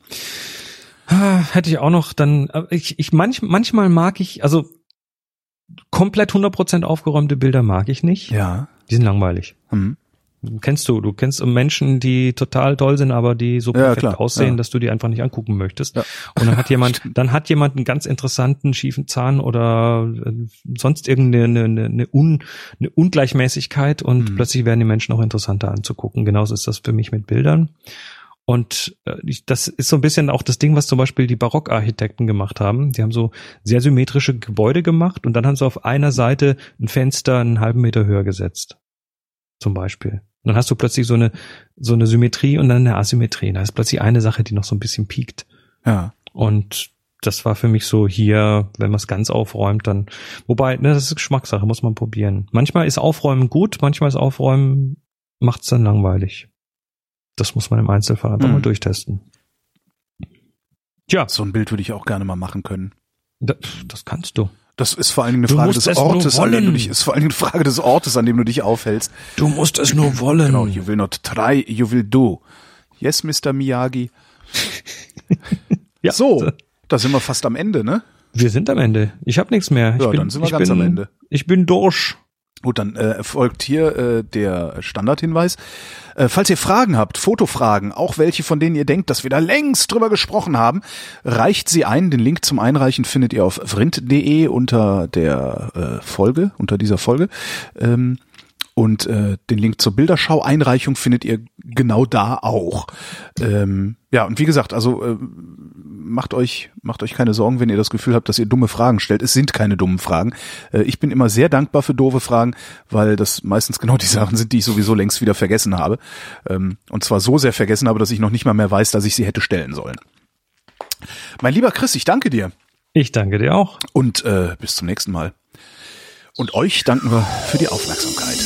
Ah, hätte ich auch noch dann, äh, ich, ich manch, manchmal mag ich, also komplett hundert Prozent aufgeräumte Bilder mag ich nicht. Ja. Die sind langweilig. Hm. Kennst du, du kennst Menschen, die total toll sind, aber die so Ja, perfekt klar, aussehen, ja. dass du die einfach nicht angucken möchtest. Ja. Und dann hat jemand, dann hat jemand einen ganz interessanten schiefen Zahn oder äh, sonst irgendeine eine, eine, Un, eine Ungleichmäßigkeit und Mhm. plötzlich werden die Menschen auch interessanter anzugucken. Genauso ist das für mich mit Bildern. Und äh, ich, das ist so ein bisschen auch das Ding, was zum Beispiel die Barockarchitekten gemacht haben. Die haben so sehr symmetrische Gebäude gemacht und dann haben sie auf einer Seite ein Fenster einen halben Meter höher gesetzt. Zum Beispiel. Und dann hast du plötzlich so eine, so eine Symmetrie und dann eine Asymmetrie. Da ist plötzlich eine Sache, die noch so ein bisschen piekt. Ja. Und das war für mich so hier, wenn man es ganz aufräumt, dann, wobei, ne, das ist Geschmackssache, muss man probieren. Manchmal ist Aufräumen gut, manchmal ist Aufräumen, macht's dann langweilig. Das muss man im Einzelfall einfach mhm. mal durchtesten. Tja. So ein Bild würde ich auch gerne mal machen können. Das, das kannst du. Das ist vor allen Dingen eine Du Frage musst des es nur Ortes, an dem du wollen. dich, ist vor allen Dingen eine Frage des Ortes, an dem du dich aufhältst. Du musst es nur wollen. Genau, you will not try, you will do. Yes, Mister Miyagi. Ja. So, da sind wir fast am Ende, ne? Wir sind am Ende. Ich habe nichts mehr. Ich Ja, bin, dann sind wir ich ganz bin, am Ende. Ich bin durch. Gut, dann äh, folgt hier äh, der Standardhinweis. Äh, falls ihr Fragen habt, Fotofragen, auch welche, von denen ihr denkt, dass wir da längst drüber gesprochen haben, reicht sie ein. Den Link zum Einreichen findet ihr auf vrind punkt de unter der äh, Folge, unter dieser Folge. Ähm, und äh, den Link zur Bilderschau-Einreichung findet ihr genau da auch. Ähm, ja, und wie gesagt, also äh, macht euch macht euch keine Sorgen, wenn ihr das Gefühl habt, dass ihr dumme Fragen stellt. Es sind keine dummen Fragen. Äh, ich bin immer sehr dankbar für doofe Fragen, weil das meistens genau die Sachen sind, die ich sowieso längst wieder vergessen habe. Ähm, und zwar so sehr vergessen habe, dass ich noch nicht mal mehr weiß, dass ich sie hätte stellen sollen. Mein lieber Chris, ich danke dir. Ich danke dir auch. Und äh, bis zum nächsten Mal. Und euch danken wir für die Aufmerksamkeit.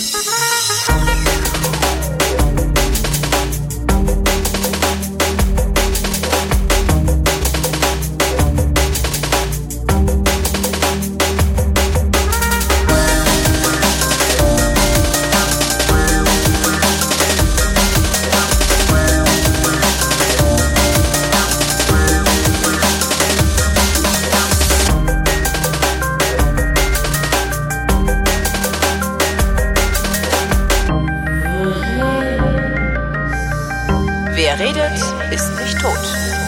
Wer redet, ist nicht tot.